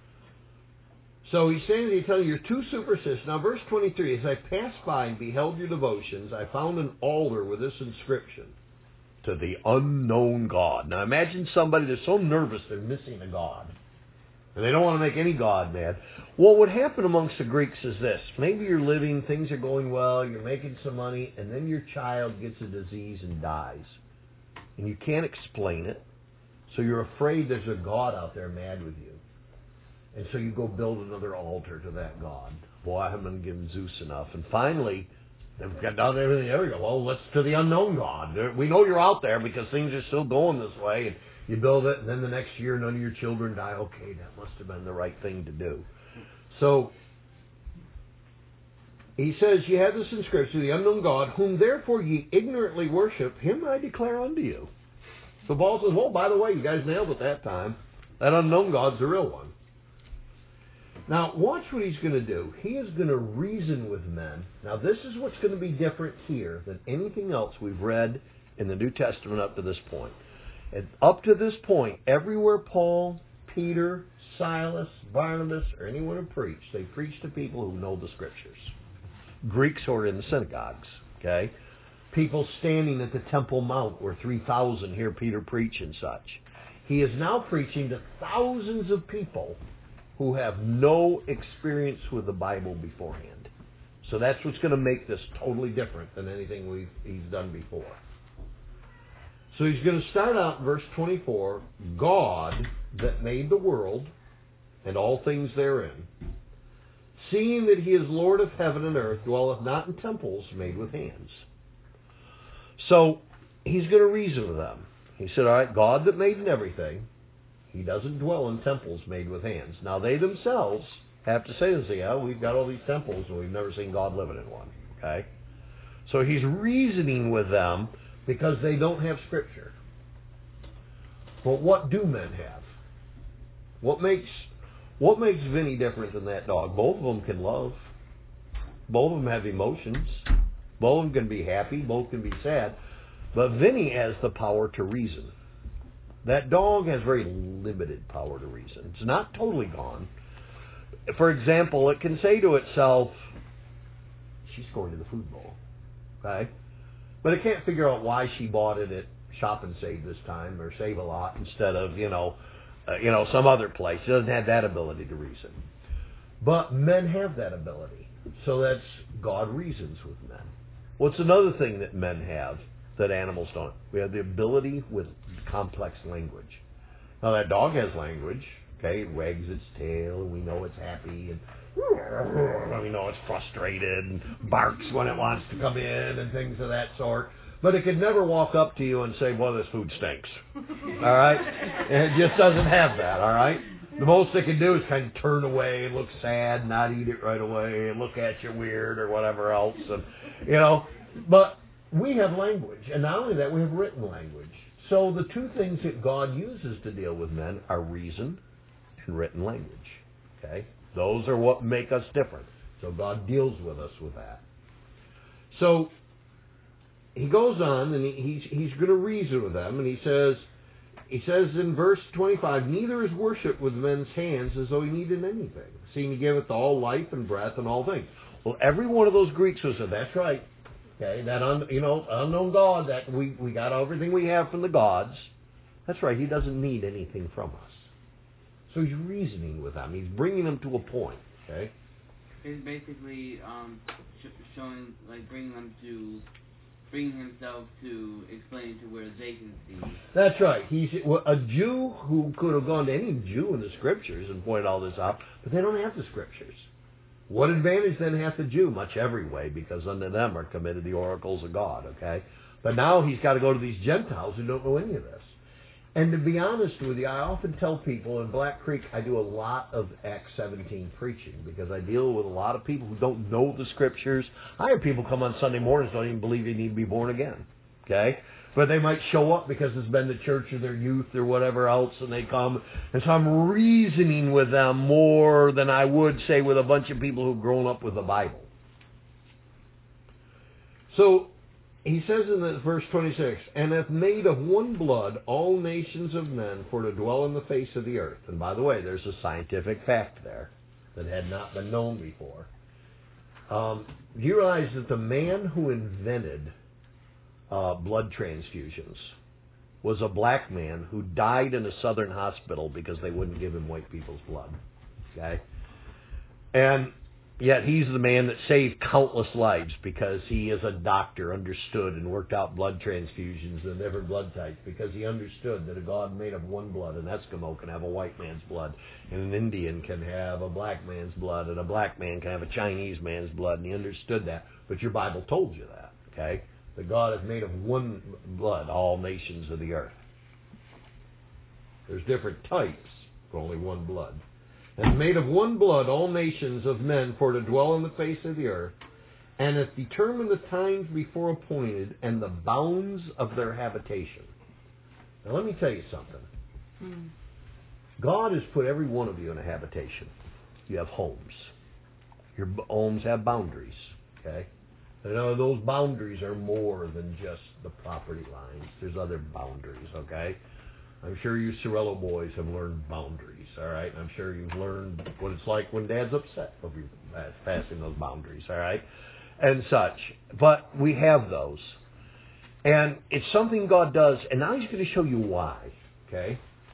So he's saying, he's telling you, you're too superstitious. Now, verse twenty-three, as I passed by and beheld your devotions, I found an altar with this inscription, to the unknown God. Now, imagine somebody that's so nervous they're missing a God. And they don't want to make any God mad. What would happen amongst the Greeks is this. Maybe you're living, things are going well, you're making some money, and then your child gets a disease and dies. And you can't explain it. So you're afraid there's a God out there mad with you. And so you go build another altar to that God. Boy, I haven't given Zeus enough. And finally, they've got done everything. There we go. Well, let's to the unknown God. We know you're out there because things are still going this way. And you build it, and then the next year none of your children die. Okay, that must have been the right thing to do. So he says, you have this inscription, the unknown God, whom therefore ye ignorantly worship, him I declare unto you. So Paul says, well, by the way, you guys nailed it that time. That unknown God's the real one. Now, watch what he's going to do. He is going to reason with men. Now, this is what's going to be different here than anything else we've read in the New Testament up to this point. And up to this point, everywhere Paul, Peter, Silas, Barnabas, or anyone who preached, they preached to people who know the Scriptures. Greeks who are in the synagogues, okay? People standing at the Temple Mount where three thousand hear Peter preach and such. He is now preaching to thousands of people who have no experience with the Bible beforehand. So that's what's going to make this totally different than anything we've, he's done before. So he's going to start out in verse twenty-four, God that made the world and all things therein, seeing that he is Lord of heaven and earth, dwelleth not in temples made with hands. So he's going to reason with them. He said, all right, God that made everything, he doesn't dwell in temples made with hands. Now, they themselves have to say this, yeah, we've got all these temples and we've never seen God living in one. Okay? So he's reasoning with them because they don't have Scripture. But what do men have? What makes what makes Vinny different than that dog? Both of them can love. Both of them have emotions. Both of them can be happy. Both can be sad. But Vinny has the power to reason. That dog has very limited power to reason. It's not totally gone. For example, it can say to itself, she's going to the food bowl. Okay? But it can't figure out why she bought it at Shop and Save this time, or Save a Lot, instead of, you know, uh, you know, some other place. It doesn't have that ability to reason. But men have that ability. So that's God reasons with men. What's another thing that men have that animals don't? We have the ability with complex language. Now that dog has language, okay, it wags its tail, and we know it's happy, and we know it's frustrated, and barks when it wants to come in, and things of that sort. But it could never walk up to you and say, well, this food stinks. All right? And it just doesn't have that, all right? The most it can do is kind of turn away and look sad, not eat it right away, and look at you weird or whatever else. And, you know, but we have language, and not only that, we have written language. So the two things that God uses to deal with men are reason and written language. Okay? Those are what make us different. So God deals with us with that. So he goes on, and he, he's he's going to reason with them, and he says, he says in verse twenty-five, neither is worship with men's hands as though he needed anything, seeing he giveth all life and breath and all things. Well, every one of those Greeks who said, that's right. Okay, that un, you know unknown God, that we, we got everything we have from the gods. That's right, he doesn't need anything from us. So he's reasoning with them. He's bringing them to a point. Okay, He's basically um, sh- showing, like, bringing them to, bringing himself to explain to where they can see. that's right. He's well, a Jew who could have gone to any Jew in the Scriptures and pointed all this out, but they don't have the Scriptures. What advantage then hath the Jew? Much every way, because unto them are committed the oracles of God, okay? But now he's got to go to these Gentiles who don't know any of this. And to be honest with you, I often tell people in Black Creek, I do a lot of Acts seventeen preaching, because I deal with a lot of people who don't know the Scriptures. I have people come on Sunday mornings who don't even believe they need to be born again, okay? But they might show up because it's been the church of their youth or whatever else, and they come. And so I'm reasoning with them more than I would say with a bunch of people who've grown up with the Bible. So he says in the verse twenty-six, and hath made of one blood all nations of men for to dwell on the face of the earth. And by the way, there's a scientific fact there that had not been known before. Um, do you realize that the man who invented Uh, blood transfusions was a black man who died in a southern hospital because they wouldn't give him white people's blood. Okay? And yet he's the man that saved countless lives because he, as a doctor, understood and worked out blood transfusions and different blood types, because he understood that a God made of one blood, an Eskimo can have a white man's blood, and an Indian can have a black man's blood, and a black man can have a Chinese man's blood, and he understood that. But your Bible told you that. Okay? That God is made of one blood, all nations of the earth. There's different types, but only one blood. And made of one blood, all nations of men for to dwell on the face of the earth, and hath determined the times before appointed and the bounds of their habitation. Now let me tell you something. Hmm. God has put every one of you in a habitation. You have homes. Your homes have boundaries, okay? You know, those boundaries are more than just the property lines. There's other boundaries, okay? I'm sure you Sorello boys have learned boundaries, all right? I'm sure you've learned what it's like when Dad's upset over you passing those boundaries, all right? And such. But we have those. And it's something God does, and now he's going to show you why, okay?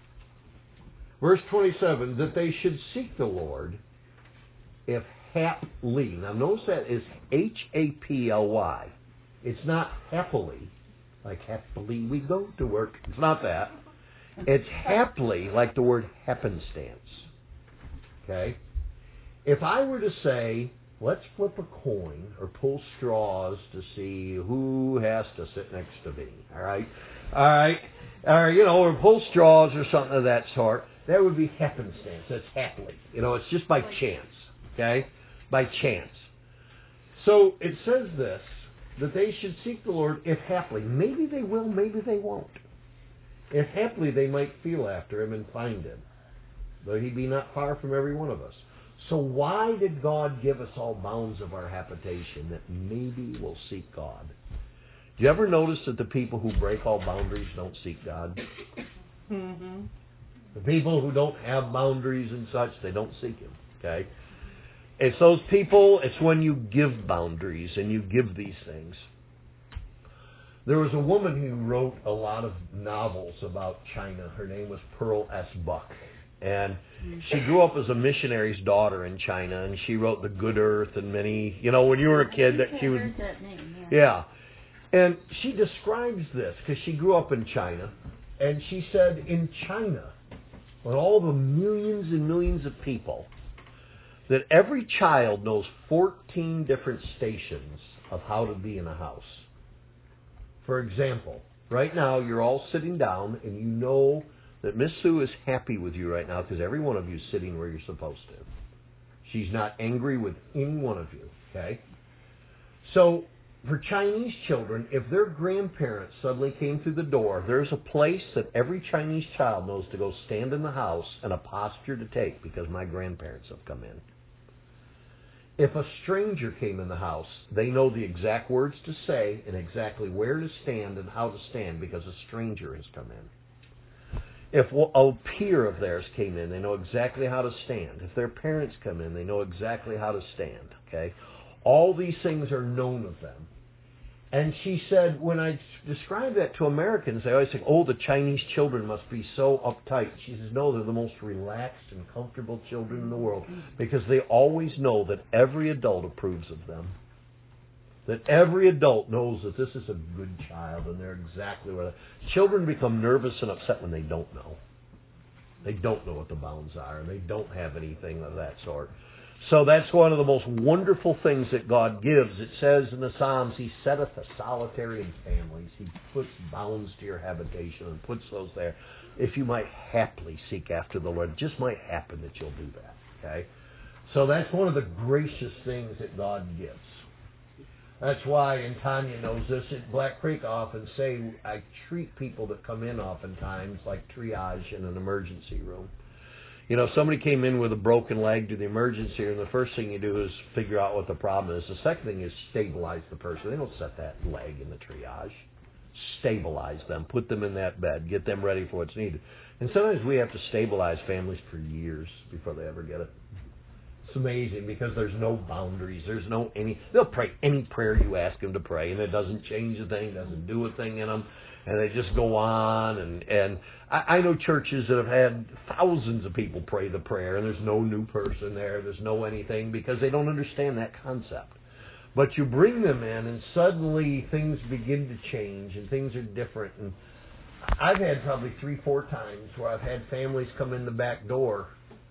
Verse twenty-seven, that they should seek the Lord if haply. Now notice that is H A P L Y. It's not happily, like happily we go to work. It's not that. It's haply, like the word happenstance. Okay? If I were to say, let's flip a coin or pull straws to see who has to sit next to me, all right? All right? Or, you know, or pull straws or something of that sort, that would be happenstance. That's happily. You know, it's just by chance. Okay? By chance. So it says this, that they should seek the Lord if haply. Maybe they will, maybe they won't. If haply they might feel after him and find him, though he be not far from every one of us. So why did God give us all bounds of our habitation, that maybe we'll seek God? Do you ever notice that the people who break all boundaries don't seek God? Mm-hmm. The people who don't have boundaries and such, they don't seek him. Okay? It's those people, it's when you give boundaries and you give these things. There was a woman who wrote a lot of novels about China. Her name was Pearl S. Buck. And she grew up as a missionary's daughter in China, and she wrote The Good Earth and many, you know, when you were a kid, that she was, that name, yeah. yeah. And she describes this because she grew up in China, and she said in China, with all the millions and millions of people, that every child knows fourteen different stations of how to be in a house. For example, right now you're all sitting down and you know that Miss Sue is happy with you right now because every one of you is sitting where you're supposed to. She's not angry with any one of you, okay? So for Chinese children, if their grandparents suddenly came through the door, there's a place that every Chinese child knows to go stand in the house and a posture to take because my grandparents have come in. If a stranger came in the house, they know the exact words to say and exactly where to stand and how to stand because a stranger has come in. If a peer of theirs came in, they know exactly how to stand. If their parents come in, they know exactly how to stand. Okay, all these things are known of them. And she said, when I describe that to Americans, they always think, oh, the Chinese children must be so uptight. She says, no, they're the most relaxed and comfortable children in the world because they always know that every adult approves of them. That every adult knows that this is a good child and they're exactly where they Children become nervous and upset when they don't know. They don't know what the bounds are and they don't have anything of that sort. So that's one of the most wonderful things that God gives. It says in the Psalms, He setteth a solitary in families. He puts bounds to your habitation and puts those there. If you might haply seek after the Lord, it just might happen that you'll do that. Okay? So that's one of the gracious things that God gives. That's why, and Tanya knows this, at Black Creek I often say I treat people that come in oftentimes like triage in an emergency room. You know, somebody came in with a broken leg to the emergency room, the first thing you do is figure out what the problem is. The second thing is stabilize the person. They don't set that leg in the triage. Stabilize them. Put them in that bed. Get them ready for what's needed. And sometimes we have to stabilize families for years before they ever get it. It's amazing because there's no boundaries. There's no any... They'll pray any prayer you ask them to pray, and it doesn't change a thing, doesn't do a thing in them. And they just go on, and, and I, I know churches that have had thousands of people pray the prayer, and there's no new person there, there's no anything, because they don't understand that concept. But you bring them in, and suddenly things begin to change, and things are different. And I've had probably three, four times where I've had families come in the back door,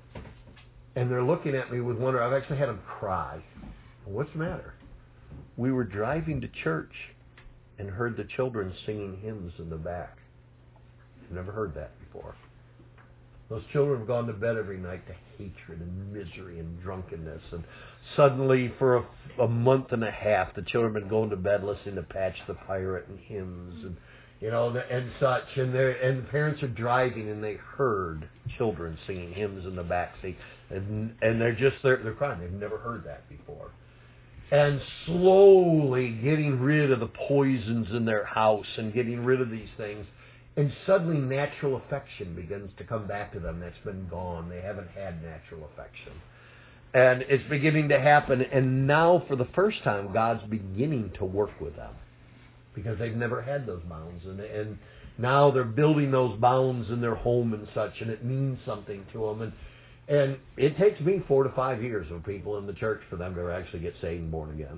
and they're looking at me with wonder. I've actually had them cry. What's the matter? We were driving to church and heard the children singing hymns in the back. I've never heard that before. Those children have gone to bed every night to hatred and misery and drunkenness. And suddenly, for a, a month and a half, the children have been going to bed listening to Patch the Pirate and hymns and, you know, and such. And, and the parents are driving and they heard children singing hymns in the back seat. And, and they're just, they're, they're crying. They've never heard that before. And slowly getting rid of the poisons in their house and getting rid of these things. And suddenly natural affection begins to come back to them. That's been gone. They haven't had natural affection. And it's beginning to happen. And now for the first time, God's beginning to work with them. Because they've never had those bounds. And, and now they're building those bounds in their home and such. And it means something to them. And And it takes me four to five years of people in the church for them to actually get saved and born again.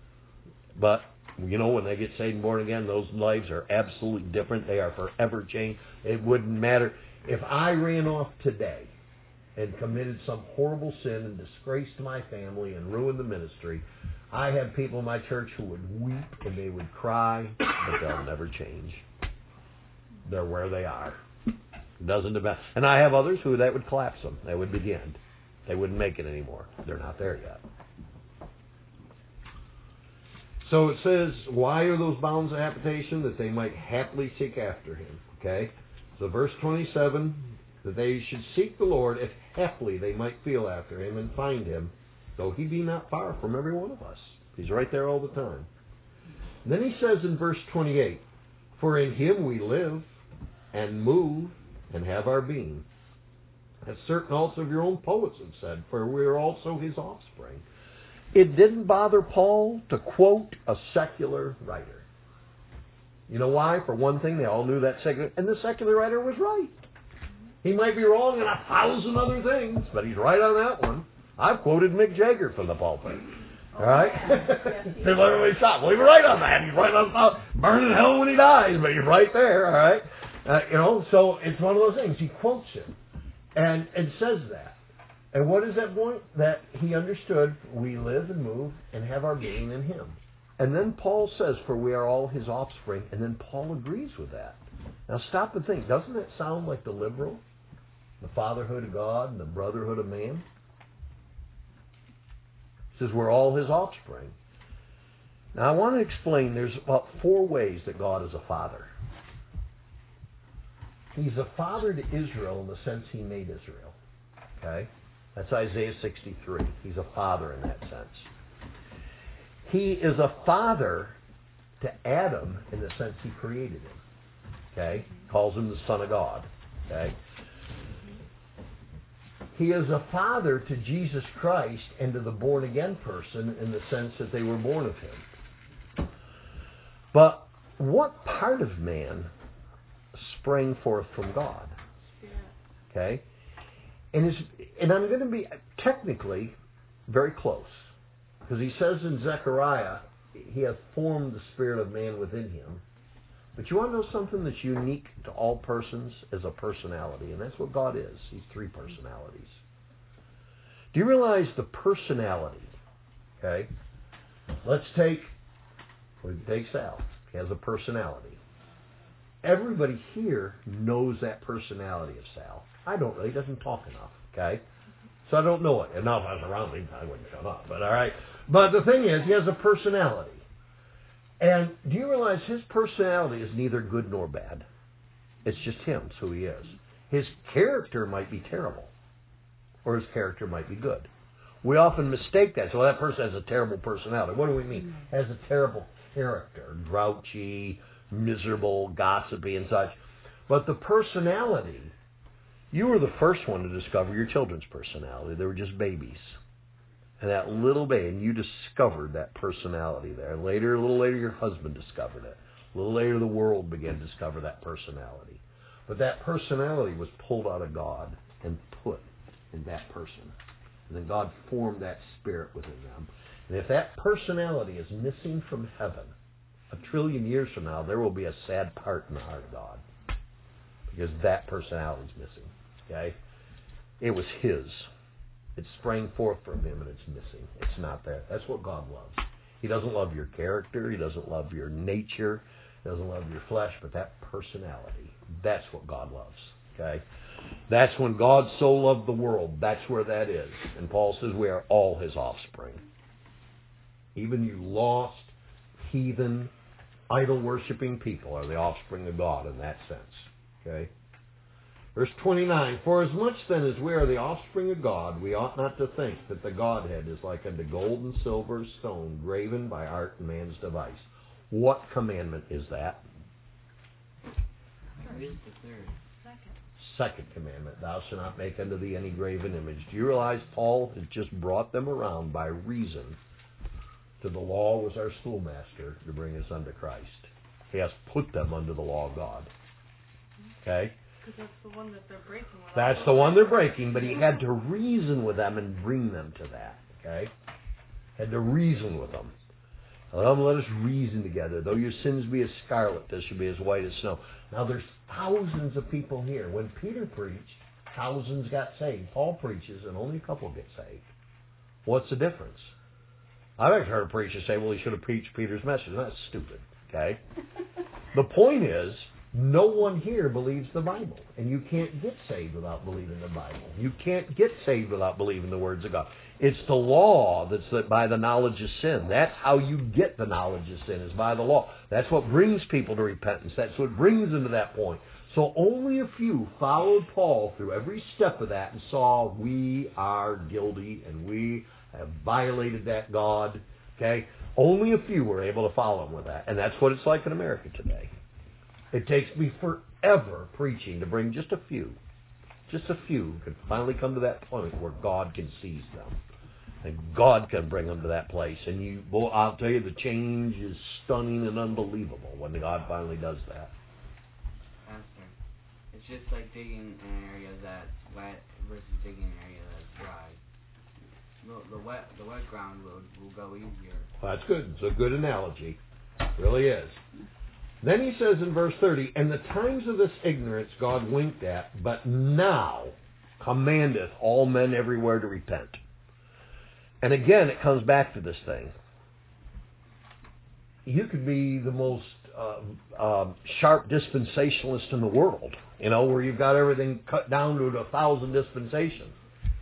But, you know, when they get saved and born again, those lives are absolutely different. They are forever changed. It wouldn't matter. If I ran off today and committed some horrible sin and disgraced my family and ruined the ministry, I have people in my church who would weep and they would cry, but they'll never change. They're where they are. Doesn't matter. And I have others who that would collapse them. They would begin. They wouldn't make it anymore. They're not there yet. So it says, why are those bounds of habitation? That they might happily seek after Him. Okay? So verse twenty-seven, that they should seek the Lord if happily they might feel after Him and find Him, though He be not far from every one of us. He's right there all the time. And then He says in verse twenty-eight, for in Him we live and move and have our being. As certain also of your own poets have said, for we are also His offspring. It didn't bother Paul to quote a secular writer. You know why? For one thing, they all knew that secular, and the secular writer was right. He might be wrong in a thousand other things, but he's right on that one. I've quoted Mick Jagger from the pulpit. All right? People everybody stop. Well, he's right on that. He's right on top. Burn in hell when he dies, but he's right there. All right? Uh, you know, so it's one of those things. He quotes him and, and says that. And what is that point? That he understood we live and move and have our being in him. And then Paul says, for we are all his offspring. And then Paul agrees with that. Now stop and think. Doesn't that sound like the liberal? The fatherhood of God and the brotherhood of man? He says we're all his offspring. Now I want to explain there's about four ways that God is a father. He's a father to Israel in the sense he made Israel. Okay? That's Isaiah sixty-three. He's a father in that sense. He is a father to Adam in the sense he created him. Okay? Calls him the Son of God. Okay? He is a father to Jesus Christ and to the born-again person in the sense that they were born of him. But what part of man sprang forth from God? Okay? And, is, and I'm going to be technically very close. Because he says in Zechariah, he hath formed the spirit of man within him. But you want to know something that's unique to all persons as a personality? And that's what God is. He's three personalities. Do you realize the personality? Okay? Let's take, we take Sal. He has a personality. Everybody here knows that personality of Sal. I don't really. He doesn't talk enough. Okay? So I don't know it. And now if I was around him, I wouldn't shut up. But all right. But the thing is, he has a personality. And do you realize his personality is neither good nor bad? It's just him. It's who he is. His character might be terrible. Or his character might be good. We often mistake that. So that person has a terrible personality. What do we mean? Has a terrible character. Grouchy, miserable, gossipy, and such. But the personality, you were the first one to discover your children's personality. They were just babies. And that little baby, and you discovered that personality there. Later, a little later, your husband discovered it. A little later, the world began to discover that personality. But that personality was pulled out of God and put in that person. And then God formed that spirit within them. And if that personality is missing from heaven, a trillion years from now, there will be a sad part in the heart of God. Because that personality is missing. Okay? It was his. It sprang forth from him and it's missing. It's not there. That's what God loves. He doesn't love your character. He doesn't love your nature. He doesn't love your flesh. But that personality, that's what God loves. Okay? That's when God so loved the world. That's where that is. And Paul says we are all his offspring. Even you lost, heathen, idol-worshipping people are the offspring of God in that sense. Okay? Verse twenty-nine, for as much then as we are the offspring of God, we ought not to think that the Godhead is like unto gold and silver, stone, graven by art and man's device. What commandment is that? Is the third. Second commandment, thou shalt not make unto thee any graven image. Do you realize Paul has just brought them around by reason to the law was our schoolmaster to bring us unto Christ. He has put them under the law of God. Okay? Because that's the one that they're breaking. That's the one they're breaking, but he had to reason with them and bring them to that. Okay? Had to reason with them. Come, let us reason together. Though your sins be as scarlet, they shall be as white as snow. Now there's thousands of people here. When Peter preached, thousands got saved. Paul preaches, and only a couple get saved. What's the difference? I've actually heard a preacher say, well, he should have preached Peter's message. That's stupid. Okay? The point is, no one here believes the Bible. And you can't get saved without believing the Bible. You can't get saved without believing the words of God. It's the law that's that by the knowledge of sin. That's how you get the knowledge of sin, is by the law. That's what brings people to repentance. That's what brings them to that point. So only a few followed Paul through every step of that and saw we are guilty and we have violated that God. Okay? Only a few were able to follow him with that. And that's what it's like in America today. It takes me forever preaching to bring just a few, just a few can finally come to that point where God can seize them. And God can bring them to that place. And you, well, I'll tell you, the change is stunning and unbelievable when God finally does that. Pastor, is it's just like digging an area that's wet versus digging an area that's dry. The, the wet the wet ground will will go easier. Well, that's good. It's a good analogy. It really is. Then he says in verse thirty, and the times of this ignorance God winked at, but now commandeth all men everywhere to repent. And again, it comes back to this thing. You could be the most uh, uh, sharp dispensationalist in the world, you know, where you've got everything cut down to a thousand dispensations.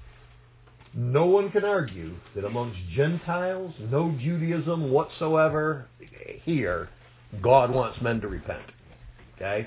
No one can argue that amongst Gentiles, no Judaism whatsoever here, God wants men to repent. Okay?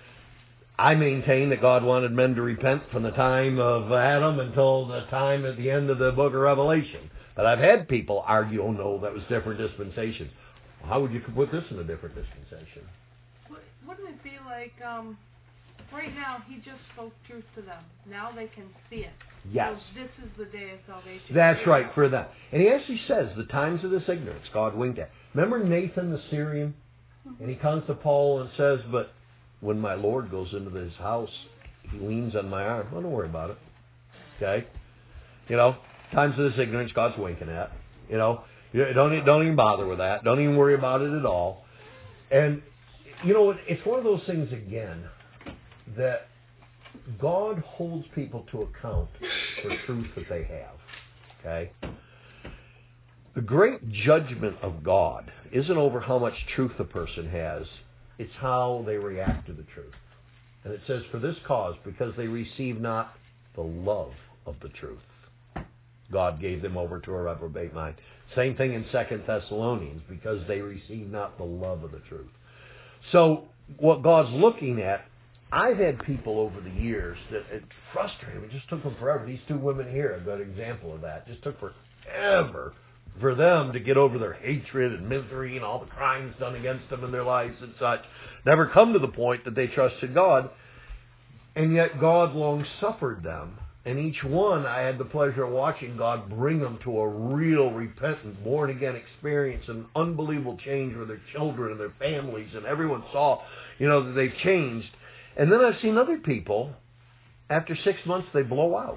I maintain that God wanted men to repent from the time of Adam until the time at the end of the book of Revelation. But I've had people argue, oh no, that was different dispensations. Well, how would you put this in a different dispensation? Wouldn't it be like, um, right now, he just spoke truth to them. Now they can see it. Yes. So this is the day of salvation. That's right, for them. And he actually says, the times of this ignorance, God winked at. Remember Nathan the Syrian? Mm-hmm. And he comes to Paul and says, but when my Lord goes into his house, he leans on my arm. Well, don't worry about it. Okay? You know, times of this ignorance, God's winking at. You know, don't, don't even bother with that. Don't even worry about it at all. And, you know, it's one of those things, again, that God holds people to account for truth that they have. Okay? The great judgment of God isn't over how much truth a person has. It's how they react to the truth. And it says, for this cause, because they receive not the love of the truth, God gave them over to a reprobate mind. Same thing in Second Thessalonians, because they receive not the love of the truth. So, what God's looking at, I've had people over the years that it frustrated me. It just took them forever. These two women here, a good example of that. It just took forever for them to get over their hatred and misery and all the crimes done against them in their lives and such. Never come to the point that they trusted God. And yet God long suffered them. And each one, I had the pleasure of watching God bring them to a real repentant, born-again experience, an unbelievable change with their children and their families, and everyone saw, you know, that they've changed. And then I've seen other people, after six months, they blow out.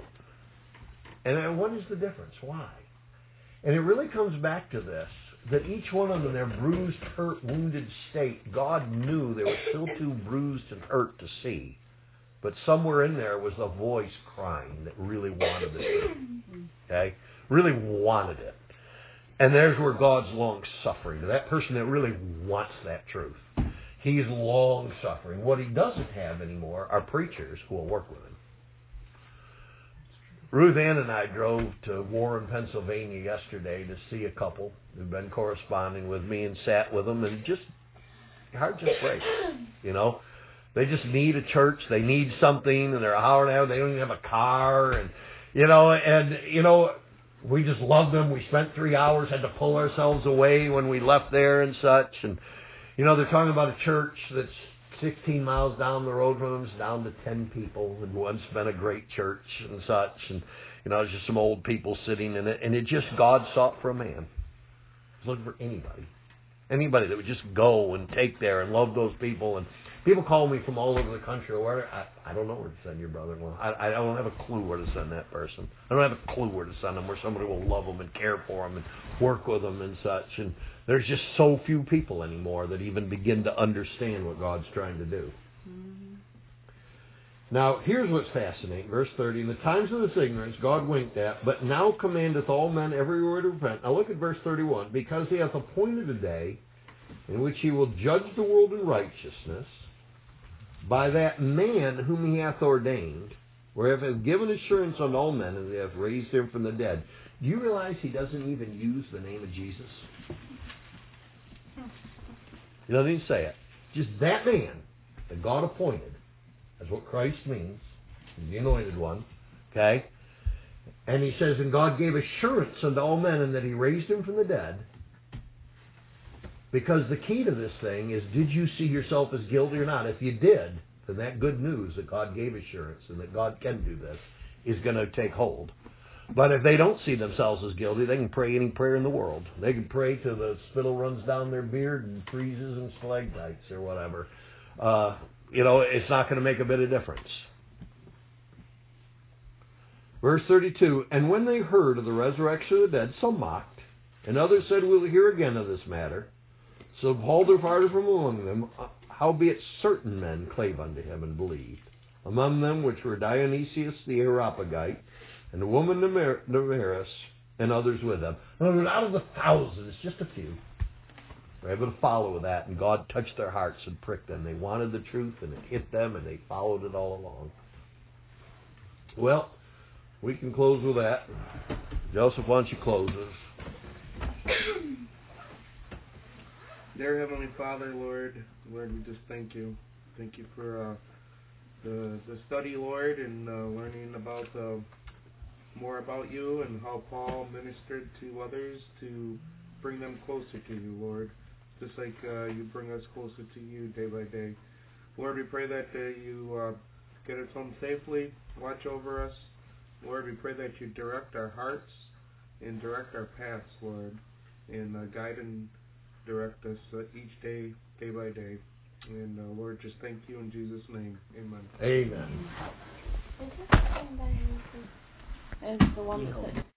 And what is the difference? Why? And it really comes back to this, that each one of them, their bruised, hurt, wounded state, God knew they were still too bruised and hurt to see. But somewhere in there was a voice crying that really wanted the truth. Okay? Really wanted it. And there's where God's long-suffering. To that person that really wants that truth. He's long-suffering. What he doesn't have anymore are preachers who will work with him. Ruth Ann and I drove to Warren, Pennsylvania yesterday to see a couple who've been corresponding with me and sat with them, and just, heart just breaks, you know. They just need a church. They need something, and they're a hour and a half. They don't even have a car, and you know, and you know, we just love them. We spent three hours, had to pull ourselves away when we left there and such. And you know, they're talking about a church that's sixteen miles down the road from them. It's down to ten people, and once been a great church and such. And you know, it's just some old people sitting in it, and it just God sought for a man. He's looking for anybody, anybody that would just go and take there and love those people. And people call me from all over the country. Or where I, I don't know where to send your brother-in-law. I, I don't have a clue where to send that person. I don't have a clue where to send them, where somebody will love them and care for them and work with them and such. And there's just so few people anymore that even begin to understand what God's trying to do. Mm-hmm. Now, here's what's fascinating. Verse thirty, in the times of this ignorance God winked at, but now commandeth all men everywhere to repent. Now look at verse thirty-one. Because he hath appointed a day in which he will judge the world in righteousness, by that man whom he hath ordained, whereof he hath given assurance unto all men, and he hath raised him from the dead. Do you realize he doesn't even use the name of Jesus? He doesn't even say it. Just that man that God appointed. That's what Christ means. He's the anointed one. Okay? And he says, and God gave assurance unto all men, and that he raised him from the dead. Because the key to this thing is, did you see yourself as guilty or not? If you did, then that good news that God gave assurance and that God can do this is going to take hold. But if they don't see themselves as guilty, they can pray any prayer in the world. They can pray till the spittle runs down their beard and freezes and stalactites or whatever. Uh, you know, it's not going to make a bit of difference. Verse thirty-two, and when they heard of the resurrection of the dead, some mocked, and others said, we'll hear again of this matter. So Paul departed from among them, howbeit certain men clave unto him and believed. Among them which were Dionysius the Areopagite, and the woman Damaris, and others with them. And out of the thousands, just a few, were able to follow that, and God touched their hearts and pricked them. They wanted the truth, and it hit them, and they followed it all along. Well, we can close with that. Joseph, why don't you close us? Dear Heavenly Father, Lord, Lord, we just thank you. Thank you for uh, the the study, Lord, and uh, learning about uh, more about you and how Paul ministered to others to bring them closer to you, Lord, just like uh, you bring us closer to you day by day. Lord, we pray that uh, you uh, get us home safely, watch over us. Lord, we pray that you direct our hearts and direct our paths, Lord, and uh, guide and direct us uh, each day, day by day. And uh, Lord, just thank you in Jesus' name. Amen. Amen. Is this the one that